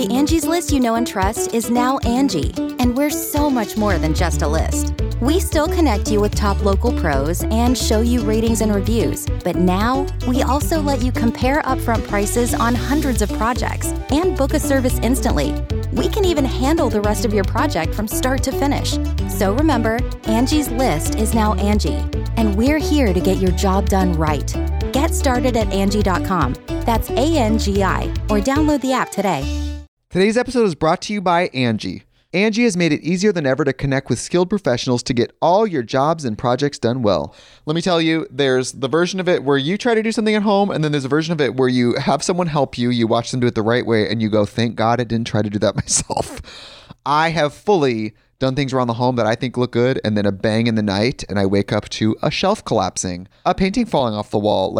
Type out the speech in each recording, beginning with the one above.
The Angie's List you know and trust is now Angie, and we're so much more than just a list. We still connect you with top local pros and show you ratings and reviews, but now we also let you compare upfront prices on hundreds of projects and book a service instantly. We can even handle the rest of your project from start to finish. So remember, Angie's List is now Angie, and we're here to get your job done right. Get started at Angie.com. That's ANGI, or download the app today. Today's episode is brought to you by Angie. Angie has made it easier than ever to connect with skilled professionals to get all your jobs and projects done well. Let me tell you, there's the version of it where you try to do something at home, and then there's a version of it where you have someone help you, you watch them do it the right way, and you go, thank God I didn't try to do that myself. I have fully done things around the home that I think look good, and then a bang in the night, and I wake up to a shelf collapsing, a painting falling off the wall.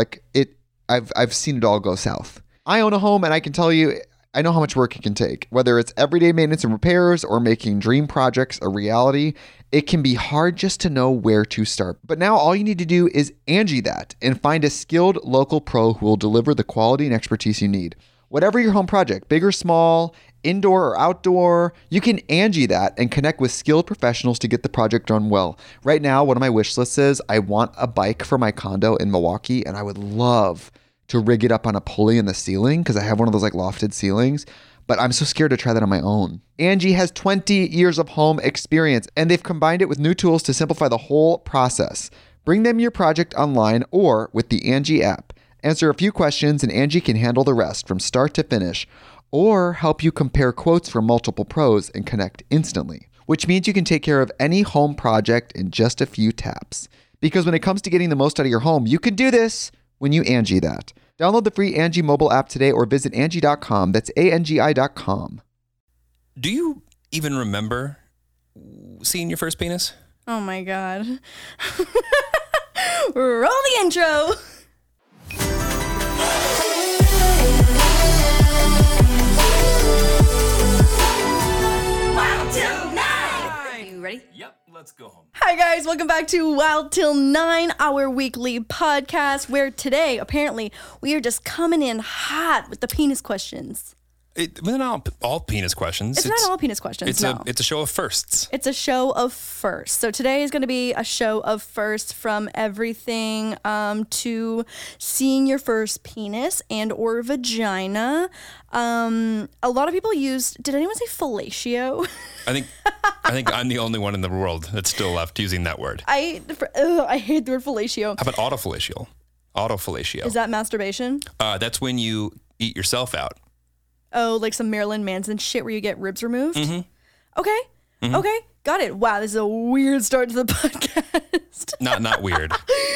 I've seen it all go south. I own a home, and I can tell you, I know how much work it can take. Whether it's everyday maintenance and repairs or making dream projects a reality, it can be hard just to know where to start. But now all you need to do is Angie that and find a skilled local pro who will deliver the quality and expertise you need. Whatever your home project, big or small, indoor or outdoor, you can Angie that and connect with skilled professionals to get the project done well. Right now, one of my wish lists is I want a bike for my condo in Milwaukee, and I would love to rig it up on a pulley in the ceiling because I have one of those like lofted ceilings, but I'm so scared to try that on my own. Angie has 20 years of home experience, and they've combined it with new tools to simplify the whole process. Bring them your project online or with the Angie app. Answer a few questions and Angie can handle the rest from start to finish, or help you compare quotes from multiple pros and connect instantly, which means you can take care of any home project in just a few taps. Because when it comes to getting the most out of your home, you can do this when you Angie that. Download the free Angie mobile app today or visit Angie.com. That's ANGI.com. Do you even remember seeing your first penis? Oh my God. Roll the intro. Wild Till 9. You ready? Yep, let's go home. Hi guys, welcome back to Wild Till 9, our weekly podcast, where today, apparently, we are just coming in hot with the penis questions. They're not all penis questions. It's not all penis questions, no. It's a show of firsts. It's a show of firsts. So today is going to be a show of firsts, from everything to seeing your first penis and or vagina. A lot of people did anyone say fellatio? I think I'm the only one in the world that's still left using that word. I hate the word fellatio. How about autofellatio? Autofellatio. Is that masturbation? That's when you eat yourself out. Oh, like some Marilyn Manson shit where you get ribs removed? Mm-hmm. Okay. Mm-hmm. Okay. Got it. Wow, this is a weird start to the podcast. Not weird.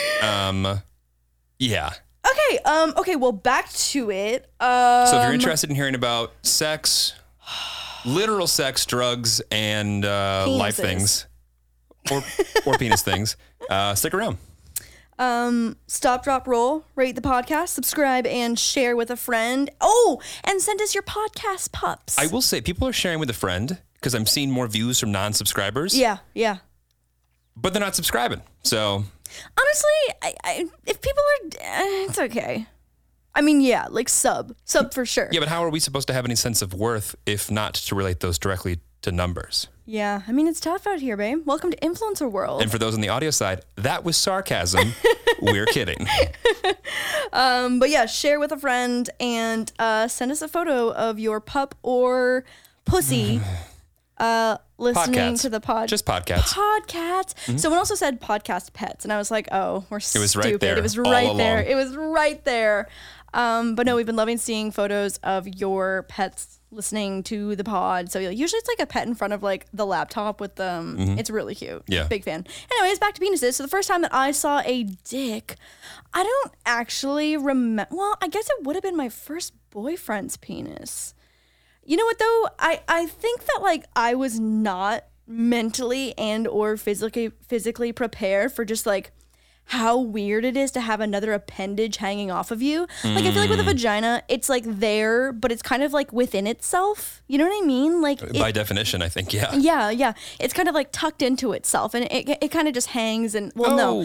Yeah. Okay. Okay, well, back to it. So if you're interested in hearing about sex, literal sex, drugs, and life things, or penis things, stick around. Stop, drop, roll, rate the podcast, subscribe, and share with a friend. Oh, and send us your podcast pups. I will say, people are sharing with a friend because I'm seeing more views from non-subscribers. Yeah. But they're not subscribing, so. Honestly, I if people are, it's okay. I mean, yeah, like sub for sure. Yeah, but how are we supposed to have any sense of worth if not to relate those directly to numbers? Yeah, I mean, it's tough out here, babe. Welcome to Influencer World. And for those on the audio side, that was sarcasm. We're kidding. But yeah, share with a friend and send us a photo of your pup or pussy listening to the pod. Just podcasts. Podcasts. Mm-hmm. Someone also said podcast pets, and I was like, oh, we're stupid. It was right there. It was right there. It was right there. But no, we've been loving seeing photos of your pets listening to the pod. So usually it's like a pet in front of like the laptop with them. Mm-hmm. It's really cute. Yeah. Big fan. Anyways, back to penises. So the first time that I saw a dick, I don't actually remember. Well, I guess it would have been my first boyfriend's penis. You know what though? I think that like I was not mentally and or physically prepared for just like how weird it is to have another appendage hanging off of you. Like I feel like with a vagina, it's like there, but it's kind of like within itself. You know what I mean? Like by definition, I think, yeah. Yeah. It's kind of like tucked into itself, and it kind of just hangs. And no,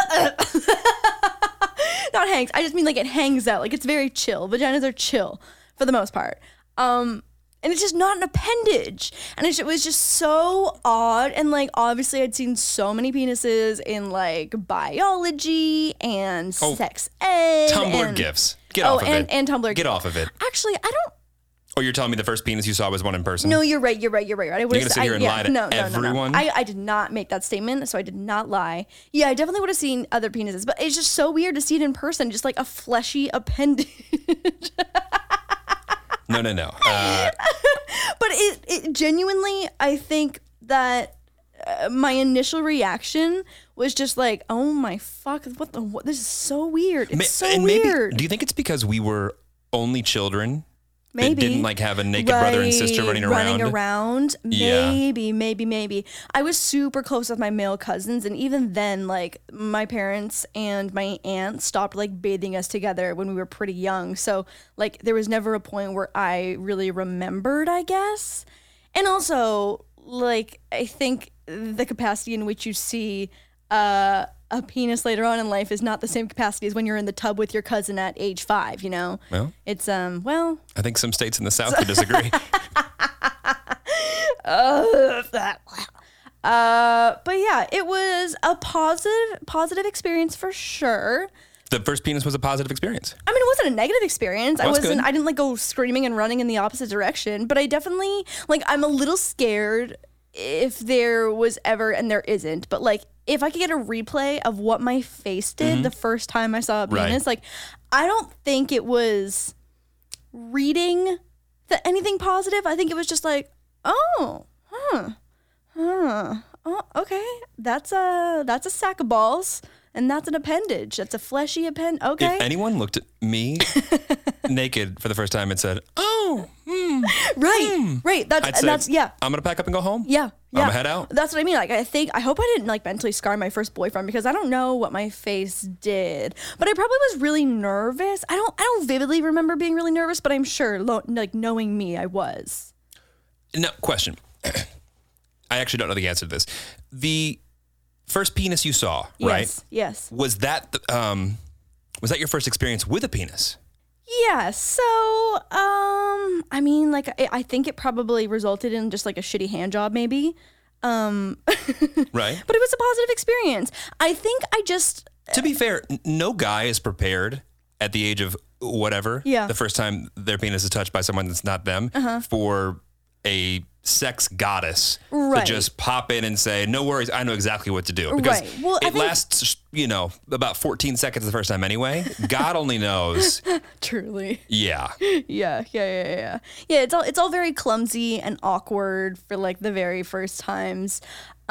not hangs. I just mean like it hangs out. Like it's very chill. Vaginas are chill for the most part. And it's just not an appendage. And it was just so odd. And like, obviously I'd seen so many penises in like biology and sex ed. Tumblr gifs. Get off of it. And Tumblr. Get off of it. Actually, I don't. Oh, you're telling me the first penis you saw was one in person? No, you're right. I You're going to sit here and lie to everyone? No. I did not make that statement, so I did not lie. Yeah, I definitely would have seen other penises, but it's just so weird to see it in person, just like a fleshy appendage. No. But it genuinely, I think that my initial reaction was just like, oh my fuck, what? This is so weird. It's so weird. Do you think it's because we were only children? Maybe. That didn't like have a naked brother and sister running around. Maybe. I was super close with my male cousins, and even then, like, my parents and my aunt stopped like bathing us together when we were pretty young. So like there was never a point where I really remembered, I guess. And also, like, I think the capacity in which you see a penis later on in life is not the same capacity as when you're in the tub with your cousin at age 5, you know? Well, it's, I think some states in the South would disagree. But yeah, it was a positive experience for sure. The first penis was a positive experience. I mean, it wasn't a negative experience. Well, I didn't like go screaming and running in the opposite direction, but I definitely, like, I'm a little scared if there was ever, and there isn't, but like, if I could get a replay of what my face did the first time I saw a penis, like, I don't think it was reading anything positive. I think it was just like, oh, okay, that's a sack of balls, and that's an appendage. That's a fleshy appendage. Okay. If anyone looked at me naked for the first time and said, "Oh, right," that's yeah. I'm gonna pack up and go home. Yeah. I'm gonna head out. That's what I mean. Like, I hope I didn't like mentally scar my first boyfriend, because I don't know what my face did, but I probably was really nervous. I don't vividly remember being really nervous, but I'm sure, like, knowing me, I was. No, question. I actually don't know the answer to this. The first penis you saw, right? Yes. Was that your first experience with a penis? Yeah. So, I mean, like, I think it probably resulted in just like a shitty hand job, maybe. Right. But it was a positive experience. I think I just. To be fair, no guy is prepared at the age of whatever. Yeah. The first time their penis is touched by someone that's not them for a sex goddess to just pop in and say, "No worries, I know exactly what to do." Because well, it lasts, about 14 seconds the first time anyway. God only knows. Truly. Yeah. Yeah. Yeah, it's all very clumsy and awkward for like the very first times.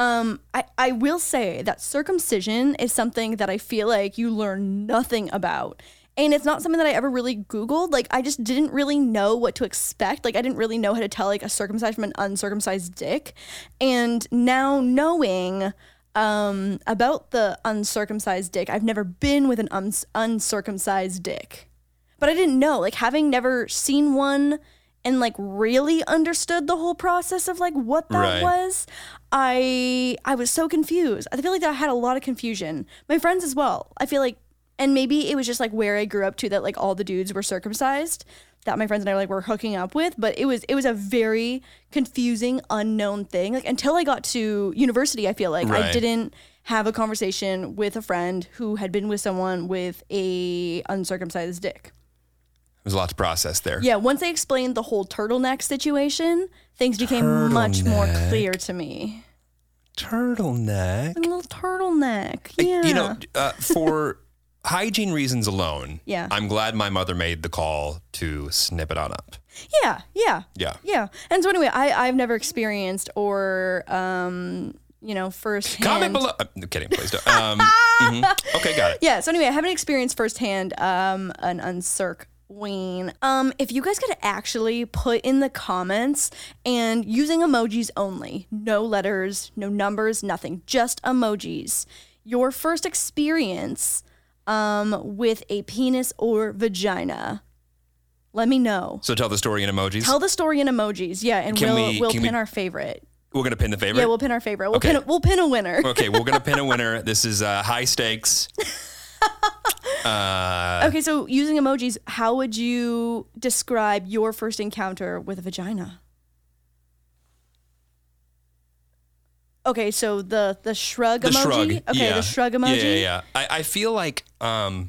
I will say that circumcision is something that I feel like you learn nothing about. And it's not something that I ever really Googled. Like, I just didn't really know what to expect. Like, I didn't really know how to tell, like, a circumcised from an uncircumcised dick. And now knowing about the uncircumcised dick, I've never been with an uncircumcised dick. But I didn't know. Like, having never seen one and, like, really understood the whole process of, like, what that was, I was so confused. I feel like I had a lot of confusion. My friends as well. I feel like. And maybe it was just like where I grew up to, that like all the dudes were circumcised, that my friends and I like were hooking up with. But it was a very confusing, unknown thing. Like, until I got to university, I feel like I didn't have a conversation with a friend who had been with someone with a uncircumcised dick. There's a lot to process there. Yeah, once they explained the whole turtleneck situation, things became much more clear to me. Turtleneck? A little turtleneck, yeah. For hygiene reasons alone, yeah, I'm glad my mother made the call to snip it on up. Yeah. And so anyway, I've never experienced or firsthand. Comment below. No, kidding, please don't. Okay, got it. Yeah. So anyway, I haven't experienced firsthand an uncirc ween. If you guys could actually put in the comments, and using emojis only, no letters, no numbers, nothing, just emojis, your first experience with a penis or vagina. Let me know. So tell the story in emojis? Tell the story in emojis, yeah, and we'll pin our favorite. We're going to pin the favorite? Yeah, we'll pin our favorite. We'll pin a winner. Okay, we're going to pin a winner. This is high stakes. Okay, so using emojis, how would you describe your first encounter with a vagina? Okay, so the shrug emoji? Shrug, okay, yeah. the shrug emoji? Yeah. I feel like, how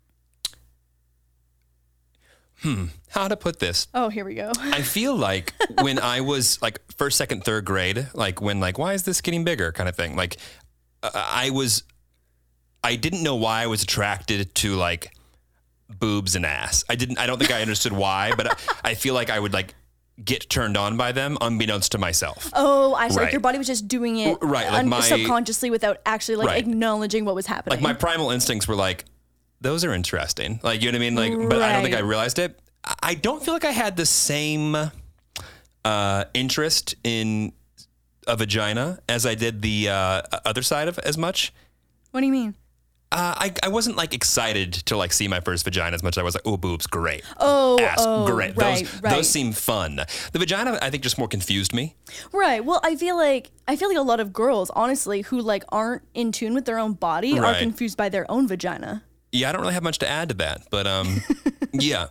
to put this? Oh, here we go. I feel like when I was like first, second, third grade, like when like, why is this getting bigger kind of thing? Like I didn't know why I was attracted to like boobs and ass. I don't think I understood why, but I feel like I would like get turned on by them unbeknownst to myself. Oh, I see. Right. Like your body was just doing it Right, like subconsciously without actually like Right. acknowledging what was happening. Like my primal instincts were like, those are interesting. Like, you know what I mean? Like, but I don't think I Right. realized it. I don't feel like I had the same interest in a vagina as I did the other side of as much. What do you mean? I wasn't like excited to like see my first vagina as much as I was like, oh, boobs, great. Oh, Ass, great. right, right. Those seem fun. The vagina, I think, just more confused me. Right. Well, I feel like a lot of girls, honestly, who like aren't in tune with their own body are Right. confused by their own vagina. Yeah, I don't really have much to add to that, but yeah.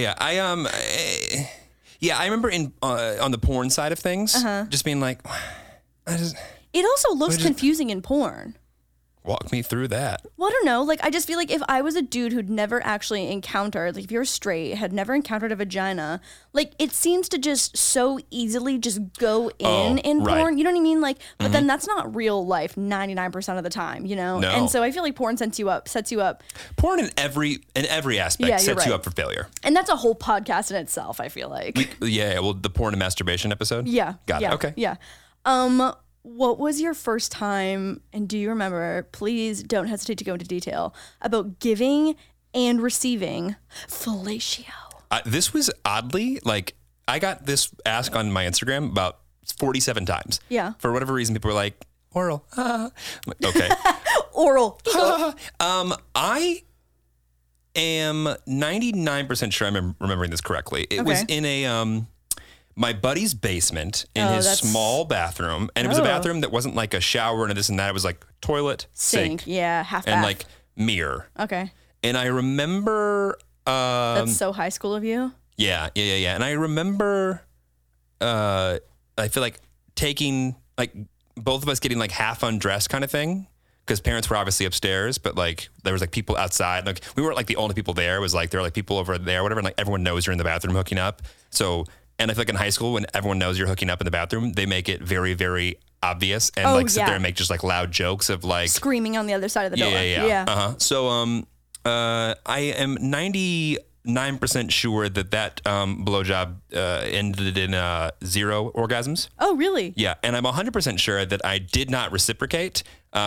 I remember on the porn side of things, just being like, It also looks confusing in porn. walk me through that. Well, I don't know. Like, I just feel like if I was a dude who'd never actually encountered, like, if you're straight, had never encountered a vagina, like, it seems to just so easily just go in right. porn. You know what I mean? Like, but then that's not real life 99% of the time, you know? No. And so I feel like porn sets you up. Porn in every aspect Yeah, you're sets you right. up for failure. And that's a whole podcast in itself, I feel like. Yeah, well, the porn and masturbation episode? Yeah. Got yeah, it. Okay. Yeah. What was your first time, and do you remember, please don't hesitate to go into detail, about giving and receiving fellatio? This was oddly, like, I got this asked on my Instagram about 47 times. Yeah. For whatever reason, people were like, oral. I'm like, okay. Oral. I am 99% sure I'm remembering this correctly. It was in a my buddy's basement in his that's- small bathroom, and it was a Oh. bathroom that wasn't like a shower and this and that. It was like toilet, sink, Yeah, half and bath. like mirror. Okay. And I remember, That's so high school of you. yeah. And I remember, I feel like taking like both of us getting like half undressed kind of thing. Because parents were obviously upstairs, but like there was like people outside. Like we weren't like the only people there. It was like there were like people over there, whatever. And like everyone knows you're in the bathroom hooking up. So, and I feel like in high school, when everyone knows you're hooking up in the bathroom, they make it very, very obvious and like sit yeah. there and make just like loud jokes of like Screaming on the other side of the door. yeah. So I am 99% sure that blowjob ended in 0 orgasms. Oh, really? Yeah, and I'm 100% sure that I did not reciprocate,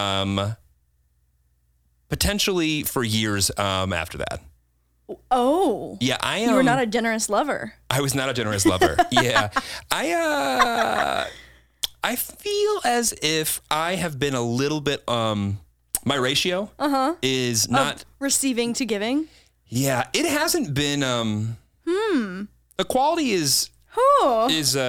potentially for years after that. Oh. Yeah, I You were not a generous lover. I was not a generous lover. Yeah, I feel as if I have been a little bit. My ratio is not. Receiving to giving. Yeah, it hasn't been. The quality is. Oh.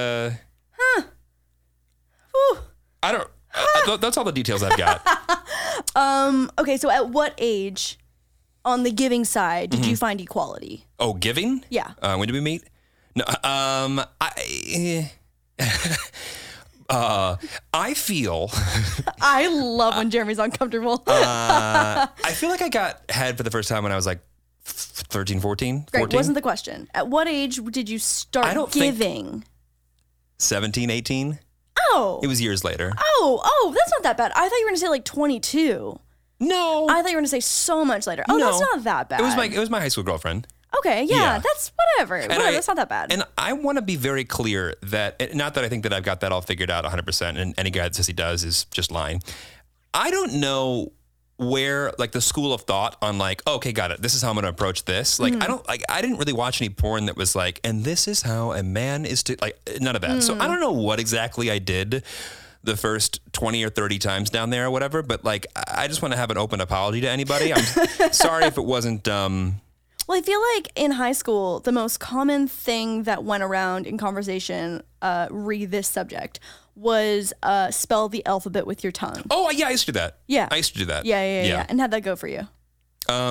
I don't. That's all the details I've got. Okay, so at what age on the giving side did you find equality? Oh, giving? Yeah. When did we meet? No. I feel. I love when Jeremy's uncomfortable. I feel like I got head for the first time when I was like 13, 14, Great, 14. wasn't the question. At what age did you start I don't think- giving? 17, 18. Oh. It was years later. Oh, that's not that bad. I thought you were going to say like 22. No. I thought you were going to say so much later. Oh, No. that's not that bad. It was my high school girlfriend. Okay, yeah, Yeah. that's whatever. That's not that bad. And I want to be very clear that, not that I think that I've got that all figured out 100%, and any guy that says he does is just lying. I don't know where, like, the school of thought on, like, okay, got it, this is how I'm going to approach this. Like, I didn't really watch any porn that was like, and this is how a man is to, like, none of that. So I don't know what exactly I did the first 20 or 30 times down there or whatever, but, like, I just want to have an open apology to anybody. I'm sorry if it wasn't, Well, I feel like in high school, the most common thing that went around in conversation re this subject was spell the alphabet with your tongue. oh, yeah, I used to do that. Yeah. I used to do that. Yeah. And how'd that go for you?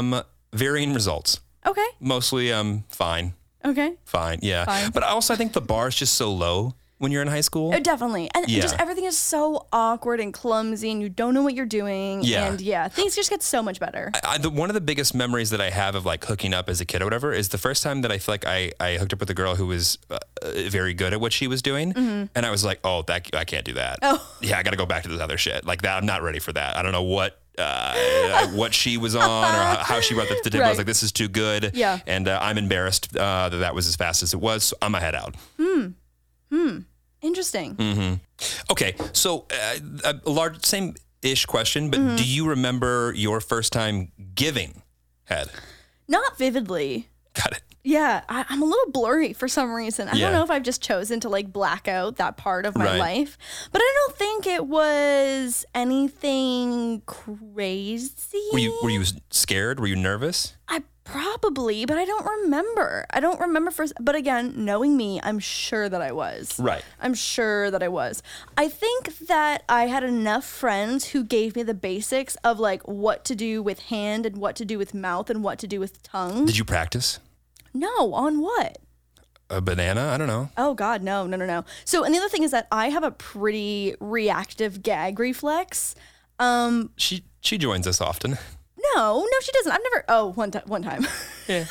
Varying results. Okay. Mostly, fine. Okay. Fine. Yeah. Fine. But also, I think the bar is just so low when you're in high school. Definitely. And Yeah. just everything is so awkward and clumsy and you don't know what you're doing. Yeah. And things just get so much better. One of the biggest memories that I have of like hooking up as a kid or whatever is the first time that I feel like I hooked up with a girl who was very good at what she was doing. And I was like, oh, I can't do that. Oh. Yeah, I got to go back to this other shit. Like that, I'm not ready for that. I don't know what she was on or how she brought the tip. I was like, this is too good. Yeah. And I'm embarrassed that was as fast as it was. So I'm a head out. Interesting. Okay. So a large, same-ish question, but do you remember your first time giving head? Not vividly. Got it. Yeah, I'm a little blurry for some reason. I Yeah. don't know if I've just chosen to like black out that part of my Right. life, but I don't think it was anything crazy. Were you scared? Were you nervous? I probably, but I don't remember. I don't remember first. But again, knowing me, I'm sure that I was. Right. I'm sure that I was. I think that I had enough friends who gave me the basics of like what to do with hand and what to do with mouth and what to do with tongue. Did you practice? No, on what? A banana? I don't know. Oh God, no. So, and the other thing is that I have a pretty reactive gag reflex. She joins us often. No, she doesn't. I've never. Oh, one time. Yeah.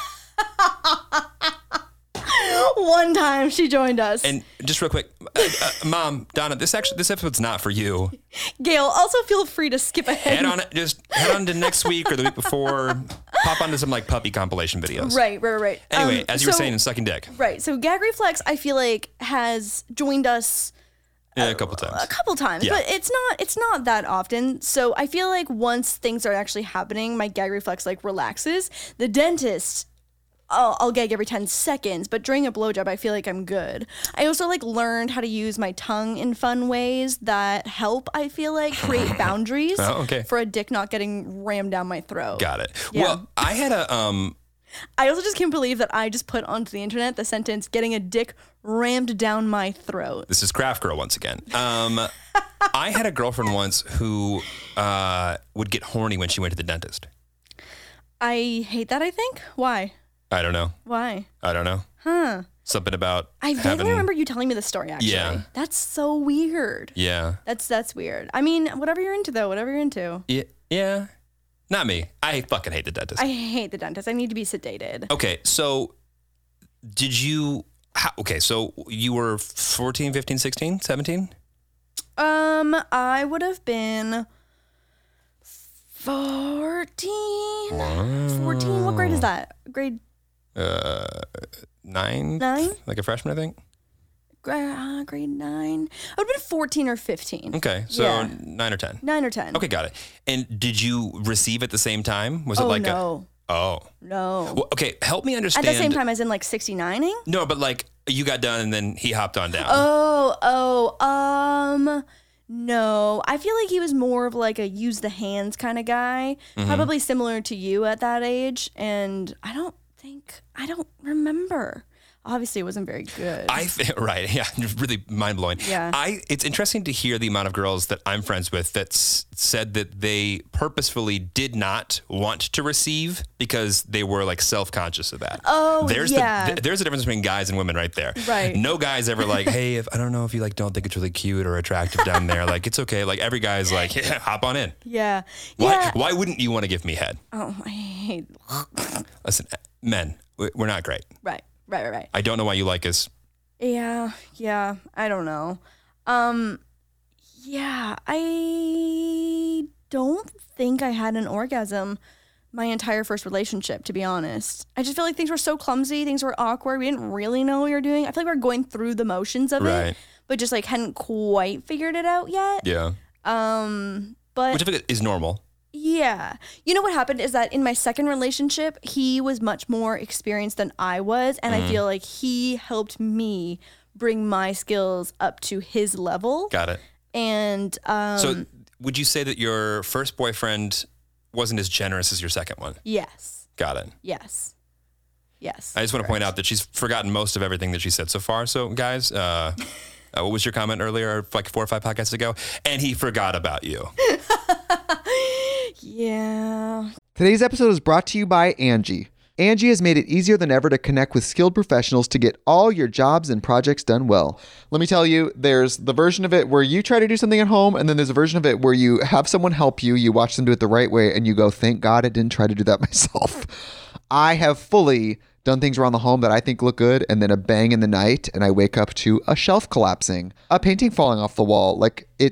One time she joined us. And just real quick, Mom, Donna, this episode's not for you. Gail, also feel free to skip ahead. Head on to next week or the week before. Pop onto some like puppy compilation videos. Right. Anyway, as you were saying, sucking dick. Right. So gag reflex, I feel like has joined us Yeah, a couple times. Yeah. but it's not that often. So I feel like once things are actually happening, my gag reflex like relaxes. The dentist, I'll gag every 10 seconds, but during a blowjob, I feel like I'm good. I also like learned how to use my tongue in fun ways that help, I feel like, create boundaries Oh, okay. for a dick not getting rammed down my throat. Got it. Yeah. Well, I had a I also just can't believe that I just put onto the internet the sentence "getting a dick rammed down my throat." This is Craft Girl once again. I had a girlfriend once who would get horny when she went to the dentist. I hate that. I think. Why? I don't know. Why? I don't know. Huh? Something about I vaguely remember you telling me the story. Actually, Yeah. That's so weird. Yeah. That's weird. I mean, whatever you're into, though. Whatever you're into. Yeah. Not me. I fucking hate the dentist. I hate the dentist. I need to be sedated. Okay, so did you... so you were 14, 15, 16, 17? I would have been 14. 14. What grade is that? Grade 9? 9? Like a freshman, I think? Grade 9. I would have been 14 or 15. Okay, so Yeah. 9 or 10. 9 or 10. Okay, got it. And did you receive at the same time? Was it Oh, like no. Oh. No. Well, okay, help me At understand. the same time as in like 69ing? No, but like you got done and then he hopped on down. No. I feel like he was more of like a use the hands kind of guy. Mm-hmm. Probably similar to you at that age. And I don't remember. Obviously, it wasn't very good. Right, yeah, really mind blowing. Yeah. It's interesting to hear the amount of girls that I'm friends with that said that they purposefully did not want to receive because they were like self-conscious of that. Oh, there's yeah. There's a difference between guys and women right there. Right. No guy's ever like, hey, I don't know if you like don't think it's really cute or attractive down there. Like it's okay. Like every guy's like, yeah, hop on in. Yeah. Why wouldn't you want to give me head? Oh, I hate. Listen, men, we're not great. Right. I don't know why you like us. Yeah. I don't know. Yeah, I don't think I had an orgasm my entire first relationship, to be honest. I just feel like things were so clumsy, things were awkward. We didn't really know what we were doing. I feel like we were going through the motions of Right. it, but just like hadn't quite figured it out yet. Yeah. But Which I think is normal. yeah. You know what happened is that in my second relationship, he was much more experienced than I was. And I feel like he helped me bring my skills up to his level. Got it. And So would you say that your first boyfriend wasn't as generous as your second one? yes. Got it. Yes. I just want to point out that she's forgotten most of everything that she said so far. So guys, what was your comment earlier, like 4 or 5 podcasts ago? And he forgot about you. Yeah. Today's episode is brought to you by Angie. Angie has made it easier than ever to connect with skilled professionals to get all your jobs and projects done well. Let me tell you, there's the version of it where you try to do something at home, and then there's a version of it where you have someone help you, you watch them do it the right way, and you go, thank God I didn't try to do that myself. I have fully done things around the home that I think look good, and then a bang in the night, and I wake up to a shelf collapsing, a painting falling off the wall.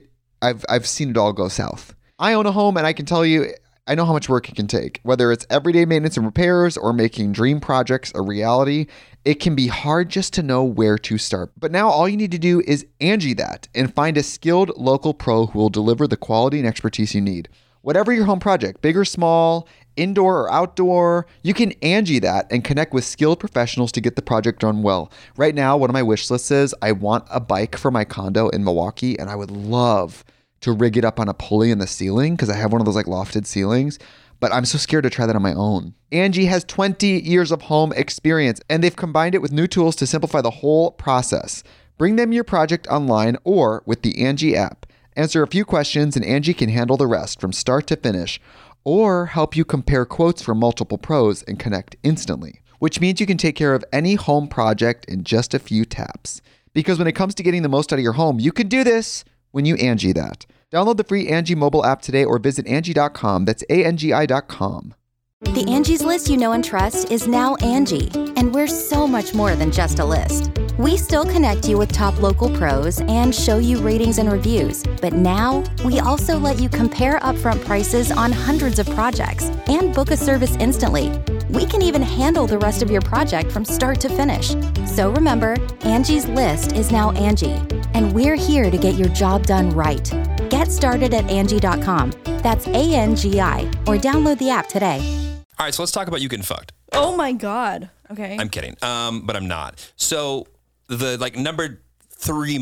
I've seen it all go south. I own a home, and I can tell you, I know how much work it can take. Whether it's everyday maintenance and repairs or making dream projects a reality, it can be hard just to know where to start. But now all you need to do is Angie that and find a skilled local pro who will deliver the quality and expertise you need. Whatever your home project, big or small, indoor or outdoor, you can Angie that and connect with skilled professionals to get the project done well. Right now, one of my wish lists is I want a bike for my condo in Milwaukee, and I would love to rig it up on a pulley in the ceiling because I have one of those like lofted ceilings, but I'm so scared to try that on my own. Angie has 20 years of home experience, and they've combined it with new tools to simplify the whole process. Bring them your project online or with the Angie app. Answer a few questions and Angie can handle the rest from start to finish, or help you compare quotes from multiple pros and connect instantly, which means you can take care of any home project in just a few taps. Because when it comes to getting the most out of your home, you can do this when you Angie that. Download the free Angie mobile app today or visit Angie.com. That's ANGI.com. The Angie's List you know and trust is now Angie, and we're so much more than just a list. We still connect you with top local pros and show you ratings and reviews, but now we also let you compare upfront prices on hundreds of projects and book a service instantly. We can even handle the rest of your project from start to finish. So remember, Angie's List is now Angie, and we're here to get your job done right. Get started at Angie.com. That's ANGI, or download the app today. All right, so let's talk about you getting fucked. Oh my God. Okay. I'm kidding, but I'm not. So the number three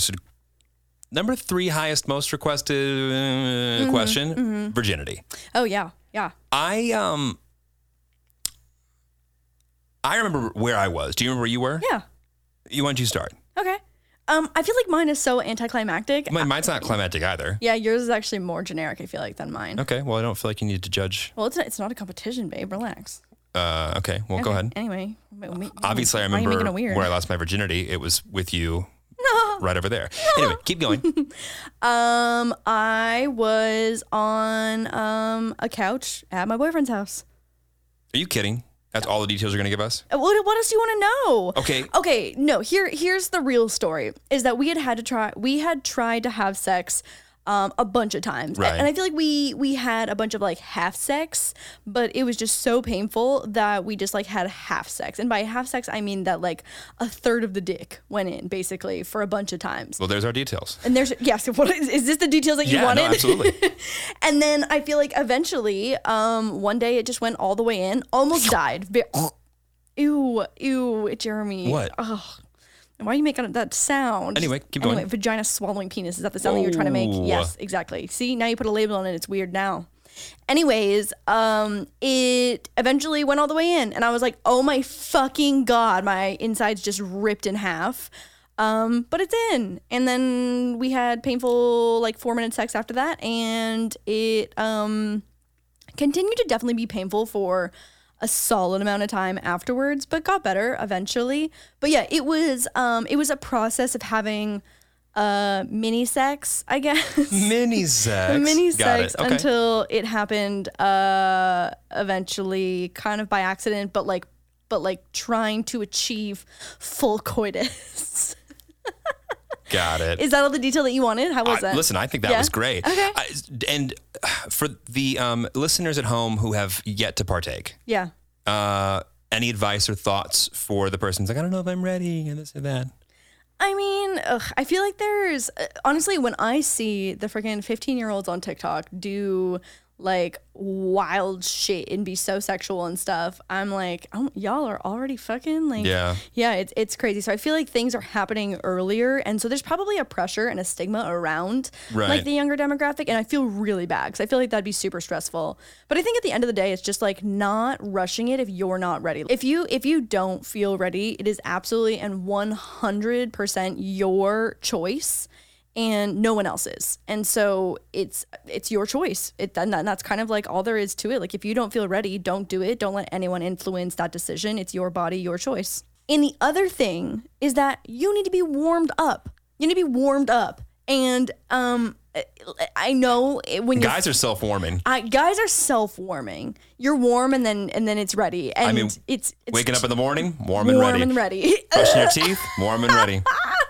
highest most requested question, virginity. Oh yeah, yeah. I remember where I was. Do you remember where you were? Yeah. Why don't you start? Okay. I feel like mine is so anticlimactic. Mine's not climactic either. Yeah, yours is actually more generic, I feel like, than mine. Okay, well, I don't feel like you need to judge. Well, it's not a competition, babe. Relax. Okay, well, go ahead. Anyway. Obviously, I why are you remember making it weird? where I lost my virginity. It was with you right over there. Anyway, keep going. I was on a couch at my boyfriend's house. Are you kidding? That's all the details you're going to give us? What else do you want to know? Okay. No, here's the real story is that we had tried to have sex a bunch of times. Right. And I feel like we had a bunch of like half sex, but it was just so painful that we just like had half sex. And by half sex, I mean that like a third of the dick went in basically for a bunch of times. Well, there's our details. And so is this the details that you wanted? No, absolutely. And then I feel like eventually, one day it just went all the way in, almost died. Ew, Jeremy. What? Ugh. Why are you making that sound? Anyway, keep going. Vagina swallowing penis. Is that the sound that you're trying to make? Yes, exactly. See, now you put a label on it. It's weird now. Anyways, it eventually went all the way in. And I was like, oh my fucking God, my insides just ripped in half. But it's in. And then we had painful like 4-minute sex after that. And it continued to definitely be painful for a solid amount of time afterwards, but got better eventually. But yeah, it was a process of having mini sex, I guess. Mini sex. Okay. Until it happened eventually kind of by accident, but like trying to achieve full coitus. Got it. Is that all the detail that you wanted? How was that? Listen, I think that was great. Okay. And for the listeners at home who have yet to partake, yeah. Any advice or thoughts for the person who's like, I don't know if I'm ready, and this or that? I mean, I feel like there's honestly, when I see the freaking 15-year-olds on TikTok do like wild shit and be so sexual and stuff, I'm like, oh, y'all are already fucking like, yeah, it's crazy. So I feel like things are happening earlier, and so there's probably a pressure and a stigma around like the younger demographic, and I feel really bad because I feel like that'd be super stressful. But I think at the end of the day, it's just like not rushing it if you're not ready. If you don't feel ready, it is absolutely and 100% your choice. and no one else is. And so it's your choice. That's kind of like all there is to it. Like if you don't feel ready, don't do it. Don't let anyone influence that decision. It's your body, your choice. And the other thing is that you need to be warmed up. You need to be warmed up. And I know when guys are self-warming. Guys are self-warming. You're warm and then it's ready. And I mean, it's waking up in the morning, warm and ready. Brushing your teeth, warm and ready.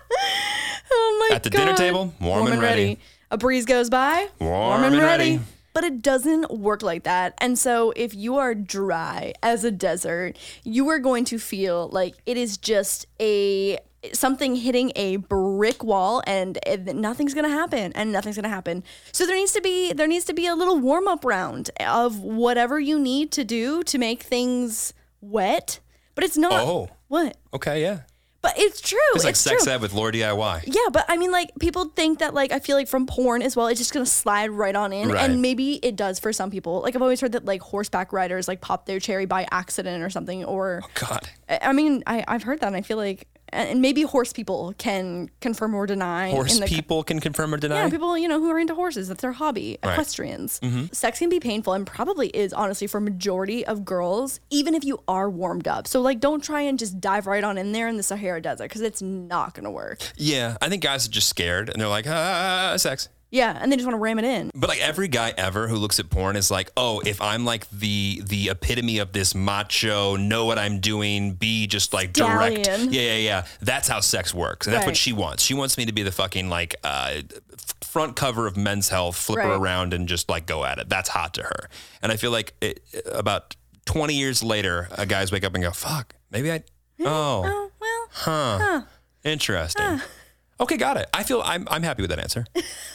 Oh my At the God. dinner table, warm and ready. A breeze goes by, Warm and ready. But it doesn't work like that. And so if you are dry as a desert, you are going to feel like it is just something hitting a brick wall, and nothing's going to happen. So there needs to be a little warm-up round of whatever you need to do to make things wet. But it's not. Oh. What? Okay, yeah. But it's true. It's like sex true. ed with Lore DIY. Yeah, but I mean, like, people think that, like, I feel like from porn as well, it's just going to slide right on in. Right. And maybe it does for some people. Like, I've always heard that, like, horseback riders, like, pop their cherry by accident or something. Or, Oh, God. I mean, I've heard that, and I feel like, and maybe horse people can confirm or deny. Horse people can confirm or deny? Yeah, people, who are into horses. That's their hobby. Right. Equestrians. Mm-hmm. Sex can be painful and probably is, honestly, for majority of girls, even if you are warmed up. So, like, don't try and just dive right on in there in the Sahara Desert because it's not going to work. Yeah, I think guys are just scared and they're like, sex. Yeah, and they just want to ram it in. But like every guy ever who looks at porn is like, oh, if I'm like the epitome of this macho, know what I'm doing, be just like direct. Stallion. Yeah. That's how sex works. And that's what Right. she wants. She wants me to be the fucking like front cover of Men's Health, flip her Right. around and just like go at it. That's hot to her. And I feel like about 20 years later, guys wake up and go, fuck, maybe Oh, well. interesting. Okay, got it. I'm happy with that answer.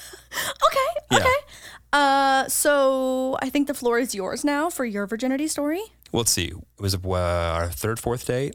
Okay. So I think the floor is yours now for your virginity story. Well, let's see. It was our third, fourth date.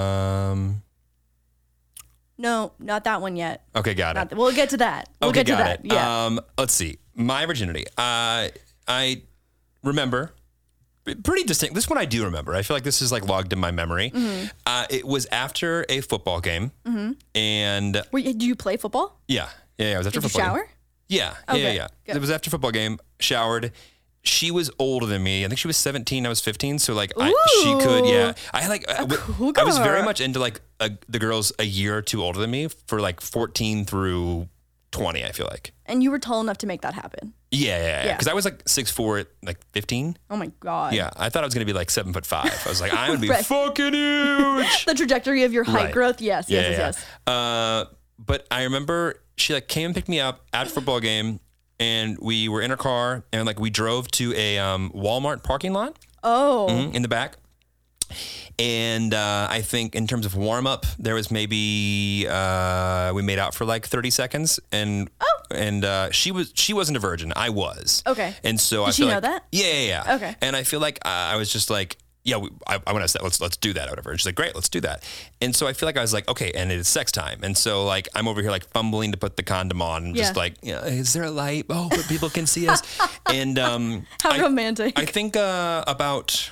No, not that one yet. Okay, got it. We'll get to that. We'll Okay, get to got that. it. Yeah. Let's see. My virginity. I remember pretty distinct. This one I do remember. I feel like this is like logged in my memory. Mm-hmm. It was after a football game, and Do you play football? yeah, it was after Did you football game. shower? Yeah. Good. It was after football game. Showered. She was older than me. I think she was 17. I was 15. So like she could. Yeah. I had like I was very much into like the girls a year or two older than me for like 14 through 20. I feel like. And you were tall enough to make that happen. Yeah. Because I was like 6'4", like 15. Oh my God. Yeah. I thought I was gonna be like 7'5". I was like, I'm gonna be Right. fucking huge. The trajectory of your height Right. growth. Yes. But I remember she like came and picked me up at a football game, and we were in her car, and like we drove to a Walmart parking lot Oh. in the back. And I think in terms of warm up, there was maybe we made out for like 30 seconds, and she wasn't a virgin. I was. Okay. And so I Did she feel know like, that? Yeah. Okay. And I feel like I was just like, yeah, I want to let's do that or whatever. And she's like, great, let's do that. And so I feel like I was like, okay, and it's sex time. And so like I'm over here like fumbling to put the condom on and just Yeah. like, is there a light? Oh, but people can see us. And How romantic. I think about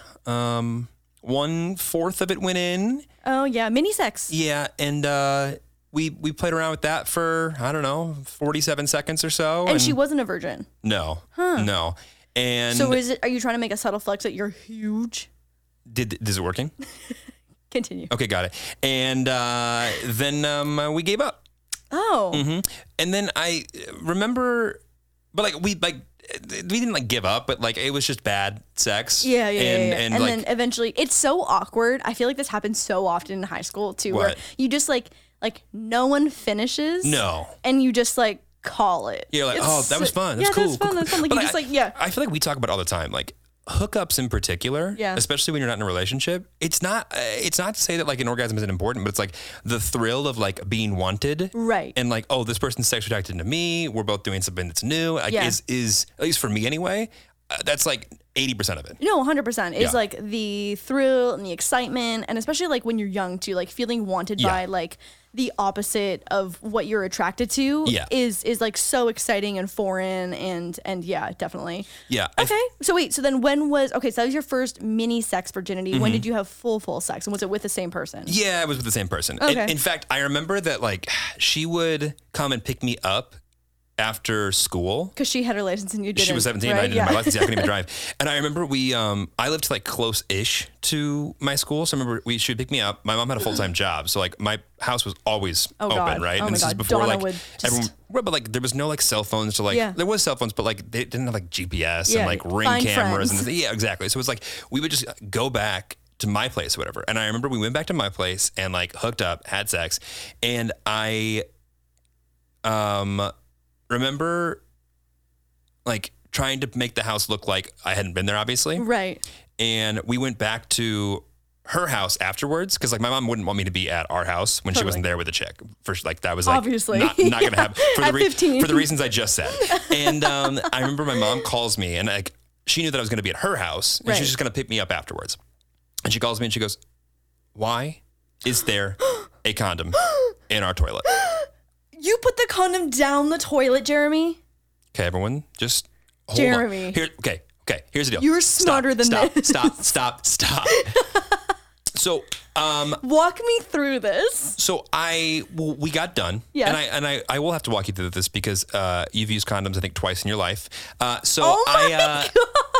1/4 of it went in. Oh yeah, mini sex. Yeah, and we played around with that for I don't know 47 seconds or so. And she wasn't a virgin. No. And So are you trying to make a subtle flex that you're huge? is it working? Continue. Okay, got it. And then we gave up. Oh. And then I remember, but like we didn't like give up, but like it was just bad sex. Yeah. And And like, then eventually, it's so awkward. I feel like this happens so often in high school too, where What? you just like no one finishes. No. And you just like call it. you're like, oh, that was fun. Yeah, That's cool. that's fun. cool, That's fun. Like But you just like, yeah. I feel like we talk about it all the time, like hookups in particular, Yeah. especially when you're not in a relationship. It's not to say that like an orgasm isn't important, but it's like the thrill of like being wanted, Right. And like, oh, this person's sexually attracted to me. We're both doing something that's new. Like, Yeah. is at least for me anyway. That's like 80% of it. No, 100%. It's Yeah. like the thrill and the excitement, and especially like when you're young too, like feeling wanted Yeah. by like the opposite of what you're attracted to Yeah. is like so exciting and foreign and yeah, definitely. Yeah. Okay. So then so that was your first mini sex virginity. Mm-hmm. When did you have full sex? And was it with the same person? Yeah, it was with the same person. Okay. In fact, I remember that like she would come and pick me up after school. Because she had her license and you didn't. She was 17 and I didn't have my license. I couldn't even drive. And I remember I lived like close-ish to my school. So I remember she would pick me up. My mom had a full-time job. So like my house was always open, God. right? Oh and my this God. is before Donna like would everyone, but like there was no like cell phones to like, there was cell phones, but like they didn't have like GPS and like ring find cameras. friends. And yeah, exactly. So it was like, we would just go back to my place or whatever. And I remember we went back to my place and like hooked up, had sex. And I remember like trying to make the house look like I hadn't been there, obviously. Right. And we went back to her house afterwards because like my mom wouldn't want me to be at our house when she wasn't there with a chick. First, like that was like obviously not going to happen At 15. for the reasons I just said. And I remember my mom calls me and like she knew that I was going to be at her house and she was just going to pick me up afterwards. And she calls me and she goes, "Why is there a condom in our toilet?" You put the condom down the toilet, Jeremy? Okay, everyone, just hold Jeremy. on. Okay, here's the deal. You're smarter than this. Stop. So, walk me through this. So we got done. Yeah. And I will have to walk you through this because you've used condoms I think twice in your life. So Oh my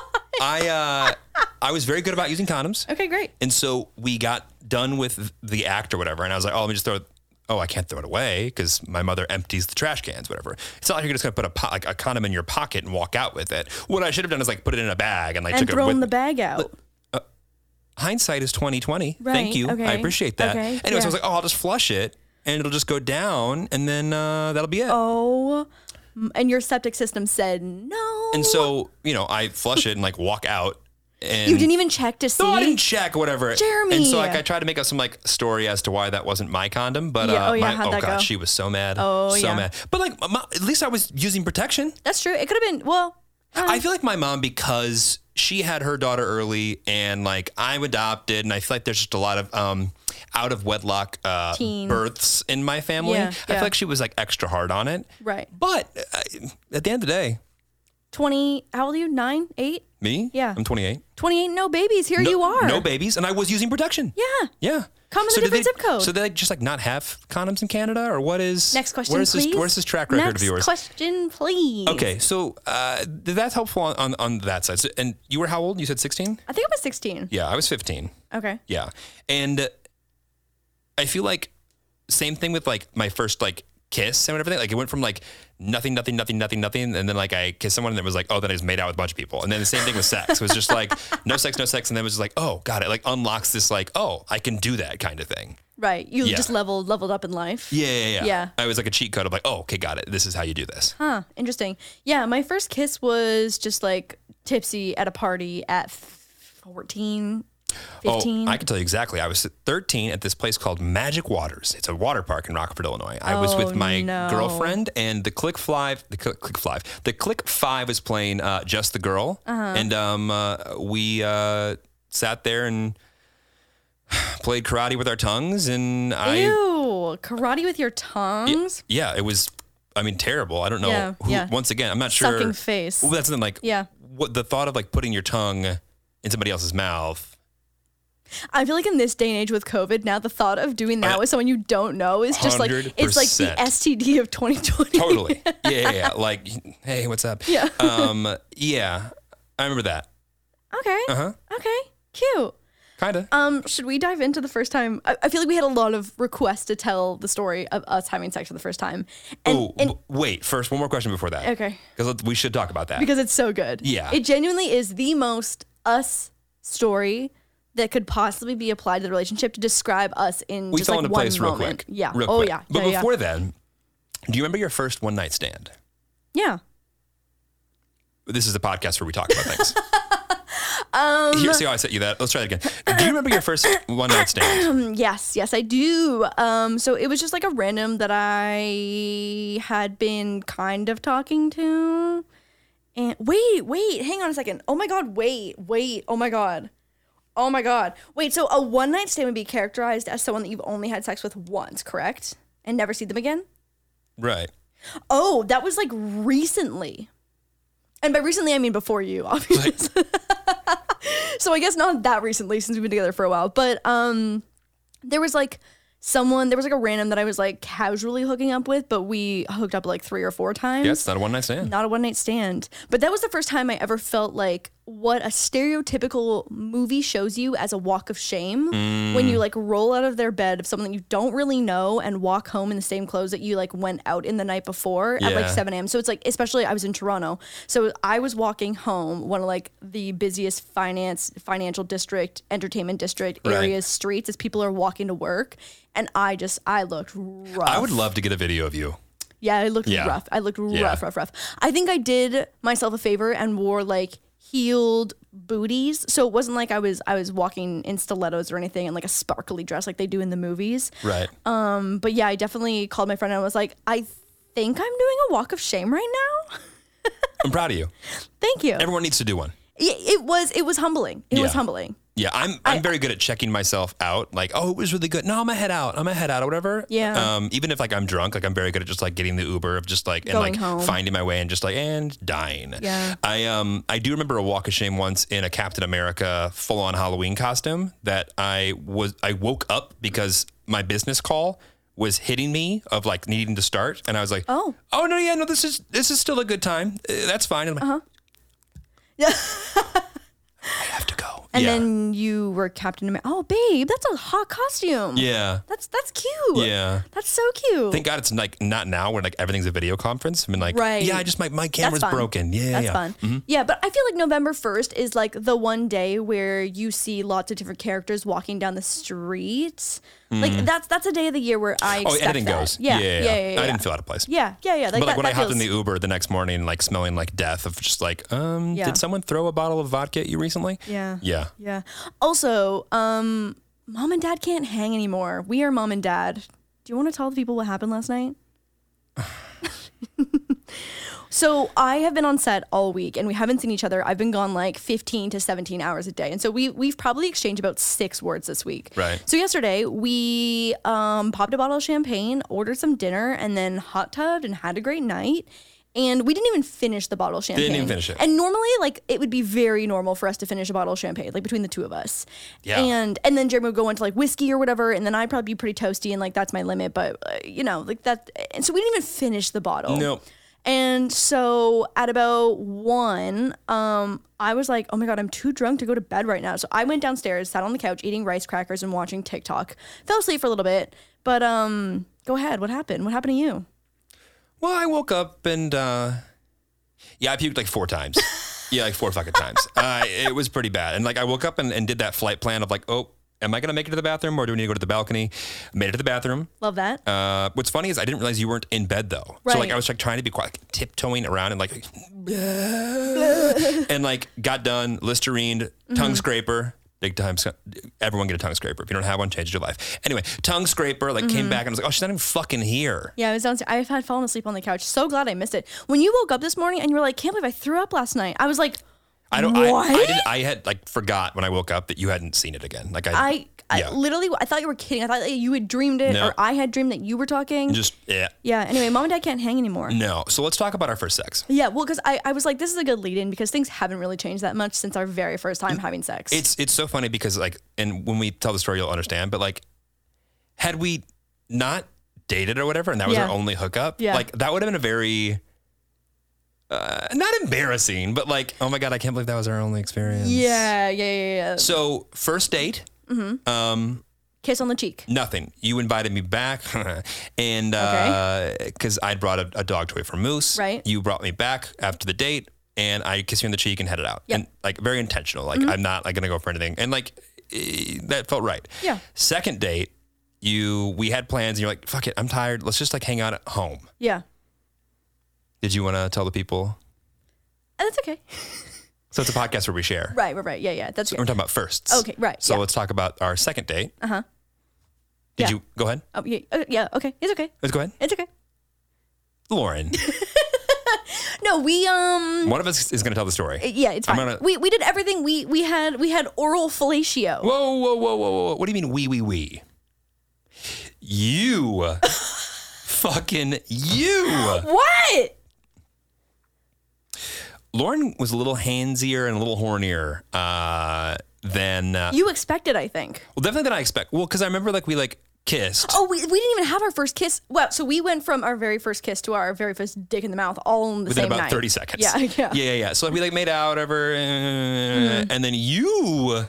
God. I was very good about using condoms. Okay, great. And so we got done with the act or whatever, and I was like, "Oh, let me just throw it." Oh, I can't throw it away because my mother empties the trash cans, whatever. It's not like you're just gonna put a condom in your pocket and walk out with it. What I should have done is like put it in a bag and like took it thrown with the bag out. Hindsight is 20/20. Right, Thank you. okay, I appreciate that. okay, Anyways, I was like, "Oh, I'll just flush it and it'll just go down and then that'll be it." Oh, and your septic system said no. And so, I flush it and like walk out. And you didn't even check to see? No, I didn't check, whatever. Jeremy. And so like I tried to make up some like story as to why that wasn't my condom, but how'd that go? she was so mad. Oh, so yeah. mad. But like at least I was using protection. That's true. It could have been, I feel like my mom, because she had her daughter early and like I'm adopted and I feel like there's just a lot of out of wedlock births in my family. Yeah, I feel like she was like extra hard on it. Right. But at the end of the day. 20, how old are you? 9, 8? Me? Yeah. I'm 28. 28, no babies. Here you are. No babies. And I was using protection. Yeah. Yeah. Come in a different zip code. So they just like not have condoms in Canada, or what is? Next question, where's please. Where's this track record of yours? Next question, please. Okay, so that's helpful on that side. So, and you were how old? You said 16? I think I was 16. Yeah, I was 15. Okay. Yeah, and I feel like same thing with like my first like kiss and everything. Like it went from like nothing, and then like I kissed someone and it was like, oh, then I just made out with a bunch of people. And then the same thing with sex. It was just like no sex, and then it was just like, oh, got it. Like unlocks this like, oh, I can do that kind of thing. Right. You just leveled up in life. Yeah. I was like a cheat code of like, oh, okay, got it. This is how you do this. Huh. Interesting. Yeah. My first kiss was just like tipsy at a party at 14, 15. Oh, I can tell you exactly. I was 13 at this place called Magic Waters. It's a water park in Rockford, Illinois. I was with my girlfriend and the Click 5 was playing Just the Girl. And we sat there and played karate with our tongues, and Ew, karate with your tongues? Yeah, it was, terrible. I don't know who, once again, I'm not sure. Sucking face. Well, that's something like, what the thought of like putting your tongue in somebody else's mouth. I feel like in this day and age with COVID, now the thought of doing that with someone you don't know is just like, it's like the STD of 2020. Totally. Yeah. Like, hey, what's up? Yeah. Yeah, I remember that. Okay. Okay. Cute. Kinda. Should we dive into the first time? I feel like we had a lot of requests to tell the story of us having sex for the first time. Wait. First, one more question before that. Okay. Because we should talk about that. Because it's so good. Yeah. It genuinely is the most us story that could possibly be applied to the relationship to describe us in just like one place moment. real quick. Yeah. Real quick. Yeah. But before then, do you remember your first one night stand? Yeah. This is a podcast where we talk about things. Here, see how I set you that? Let's try it again. Do you remember your first one night stand? Yes, I do. So it was just like a random that I had been kind of talking to. And wait, hang on a second. Oh my God, wait. Oh my God. Wait, so a one night stand would be characterized as someone that you've only had sex with once, correct? And never see them again? Right. Oh, that was like recently. And by recently, I mean before you, obviously. So I guess not that recently since we've been together for a while. But there was like There was like a random that I was like casually hooking up with, but we hooked up like 3 or 4 times. Yeah, it's not a one night stand. Not a one night stand. But that was the first time I ever felt like what a stereotypical movie shows you as a walk of shame when you like roll out of their bed of someone that you don't really know and walk home in the same clothes that you like went out in the night before at like 7 a.m. So it's like, especially I was in Toronto. So I was walking home, one of like the busiest financial district, entertainment district areas, streets, as people are walking to work. And I looked rough. I would love to get a video of you. Yeah, I looked rough. I looked rough. I think I did myself a favor and wore like heeled booties. So it wasn't like I was walking in stilettos or anything and like a sparkly dress like they do in the movies. Right. But yeah, I definitely called my friend and I was like, I think I'm doing a walk of shame right now. I'm proud of you. Thank you. Everyone needs to do one. It was humbling. It was humbling. Yeah, I'm very good at checking myself out. Like, oh, it was really good. No, I'm gonna head out or whatever. Yeah. Even if like I'm drunk, like I'm very good at just like getting the Uber of just like Going home. finding my way and just like and dying. Yeah. I do remember a walk of shame once in a Captain America full on Halloween costume that I woke up because my business call was hitting me of like needing to start, and I was like, oh no, this is still a good time. That's fine. And I'm like, Yeah. I have to go. And then you were Captain America. Oh, babe, that's a hot costume. Yeah. That's cute. Yeah. That's so cute. Thank God it's like not now when like everything's a video conference. I mean, like, Right. yeah, I just my camera's That's fun. broken. Yeah, That's yeah. fun. Mhm. Yeah, but I feel like November 1st is like the one day where you see lots of different characters walking down the streets. Like that's a day of the year where I expect anything that. goes. Yeah. I didn't feel out of place. Yeah. Like, But like when I hopped in feels- the Uber the next morning, like smelling like death of just like, did someone throw a bottle of vodka at you recently? Yeah. Yeah. Yeah. Also, mom and dad can't hang anymore. We are mom and dad. Do you want to tell the people what happened last night? So I have been on set all week and we haven't seen each other. I've been gone like 15 to 17 hours a day. And so we've probably exchanged about 6 words this week. Right. So yesterday we popped a bottle of champagne, ordered some dinner, and then hot tubbed and had a great night. And we didn't even finish the bottle of champagne. Didn't even finish it. And normally, like, it would be very normal for us to finish a bottle of champagne, like, between the two of us. Yeah. And then Jeremy would go into, like, whiskey or whatever, and then I'd probably be pretty toasty, and, like, that's my limit. But, like, that. And so we didn't even finish the bottle. Nope. And so at about 1, I was like, oh my God, I'm too drunk to go to bed right now. So I went downstairs, sat on the couch eating rice crackers and watching TikTok. Fell asleep for a little bit. But go ahead. What happened? What happened to you? Well, I woke up and, I puked like 4 times. Yeah, like 4 fucking times. It was pretty bad. And like I woke up and did that flight plan of like, oh, am I going to make it to the bathroom or do we need to go to the balcony? Made it to the bathroom. Love that. What's funny is I didn't realize you weren't in bed though. Right. So like I was like trying to be quiet, like, tiptoeing around and like, and like got done, Listerine, tongue scraper. Big time. Everyone get a tongue scraper. If you don't have one, change your life. Anyway, tongue scraper, like came back and I was like, oh, she's not even fucking here. Yeah, I was downstairs. I had fallen asleep on the couch. So glad I missed it. When you woke up this morning and you were like, can't believe I threw up last night. I was like, I had like forgot when I woke up that you hadn't seen it again. Like I literally, I thought you were kidding. I thought that you had dreamed it No. or I had dreamed that you were talking. yeah. Yeah. Anyway, mom and dad can't hang anymore. No. So let's talk about our first sex. Yeah. Well, because I was like, this is a good lead in because things haven't really changed that much since our very first time having sex. It's so funny because like, and when we tell the story, you'll understand, but like, had we not dated or whatever, and that was our only hookup, like that would have been a very, not embarrassing, but like, oh my God, I can't believe that was our only experience. Yeah. So first date, Kiss on the cheek. nothing. You invited me back, and because I'd brought a dog toy for Moose. Right. You brought me back after the date, and I kissed you on the cheek and headed out. Yep. And like very intentional. Like I'm not like gonna go for anything, and like that felt right. Yeah. Second date, we had plans, and you're like, fuck it, I'm tired. Let's just like hang out at home. Yeah. Did you want to tell the people? That's okay. So it's a podcast where we share. Right. Yeah. That's We're good. talking about firsts. Okay, right, So yeah. let's talk about our second date. Uh-huh. Did Yeah. you go ahead? Oh, yeah. Okay. It's okay. Let's go ahead. It's okay. Lauren. No, we One of us is going to tell the story. yeah, it's fine. We did everything. We had oral fellatio. Whoa. What do you mean we? You. Fucking you. What? Lauren was a little handsier and a little hornier than... You expected, I think. well, definitely than I expect. Well, because I remember like we like kissed. Oh, we didn't even have our first kiss. Well, so we went from our very first kiss to our very first dick in the mouth all in the Within same about night. 30 seconds. Yeah. So we like made out, whatever. And then you...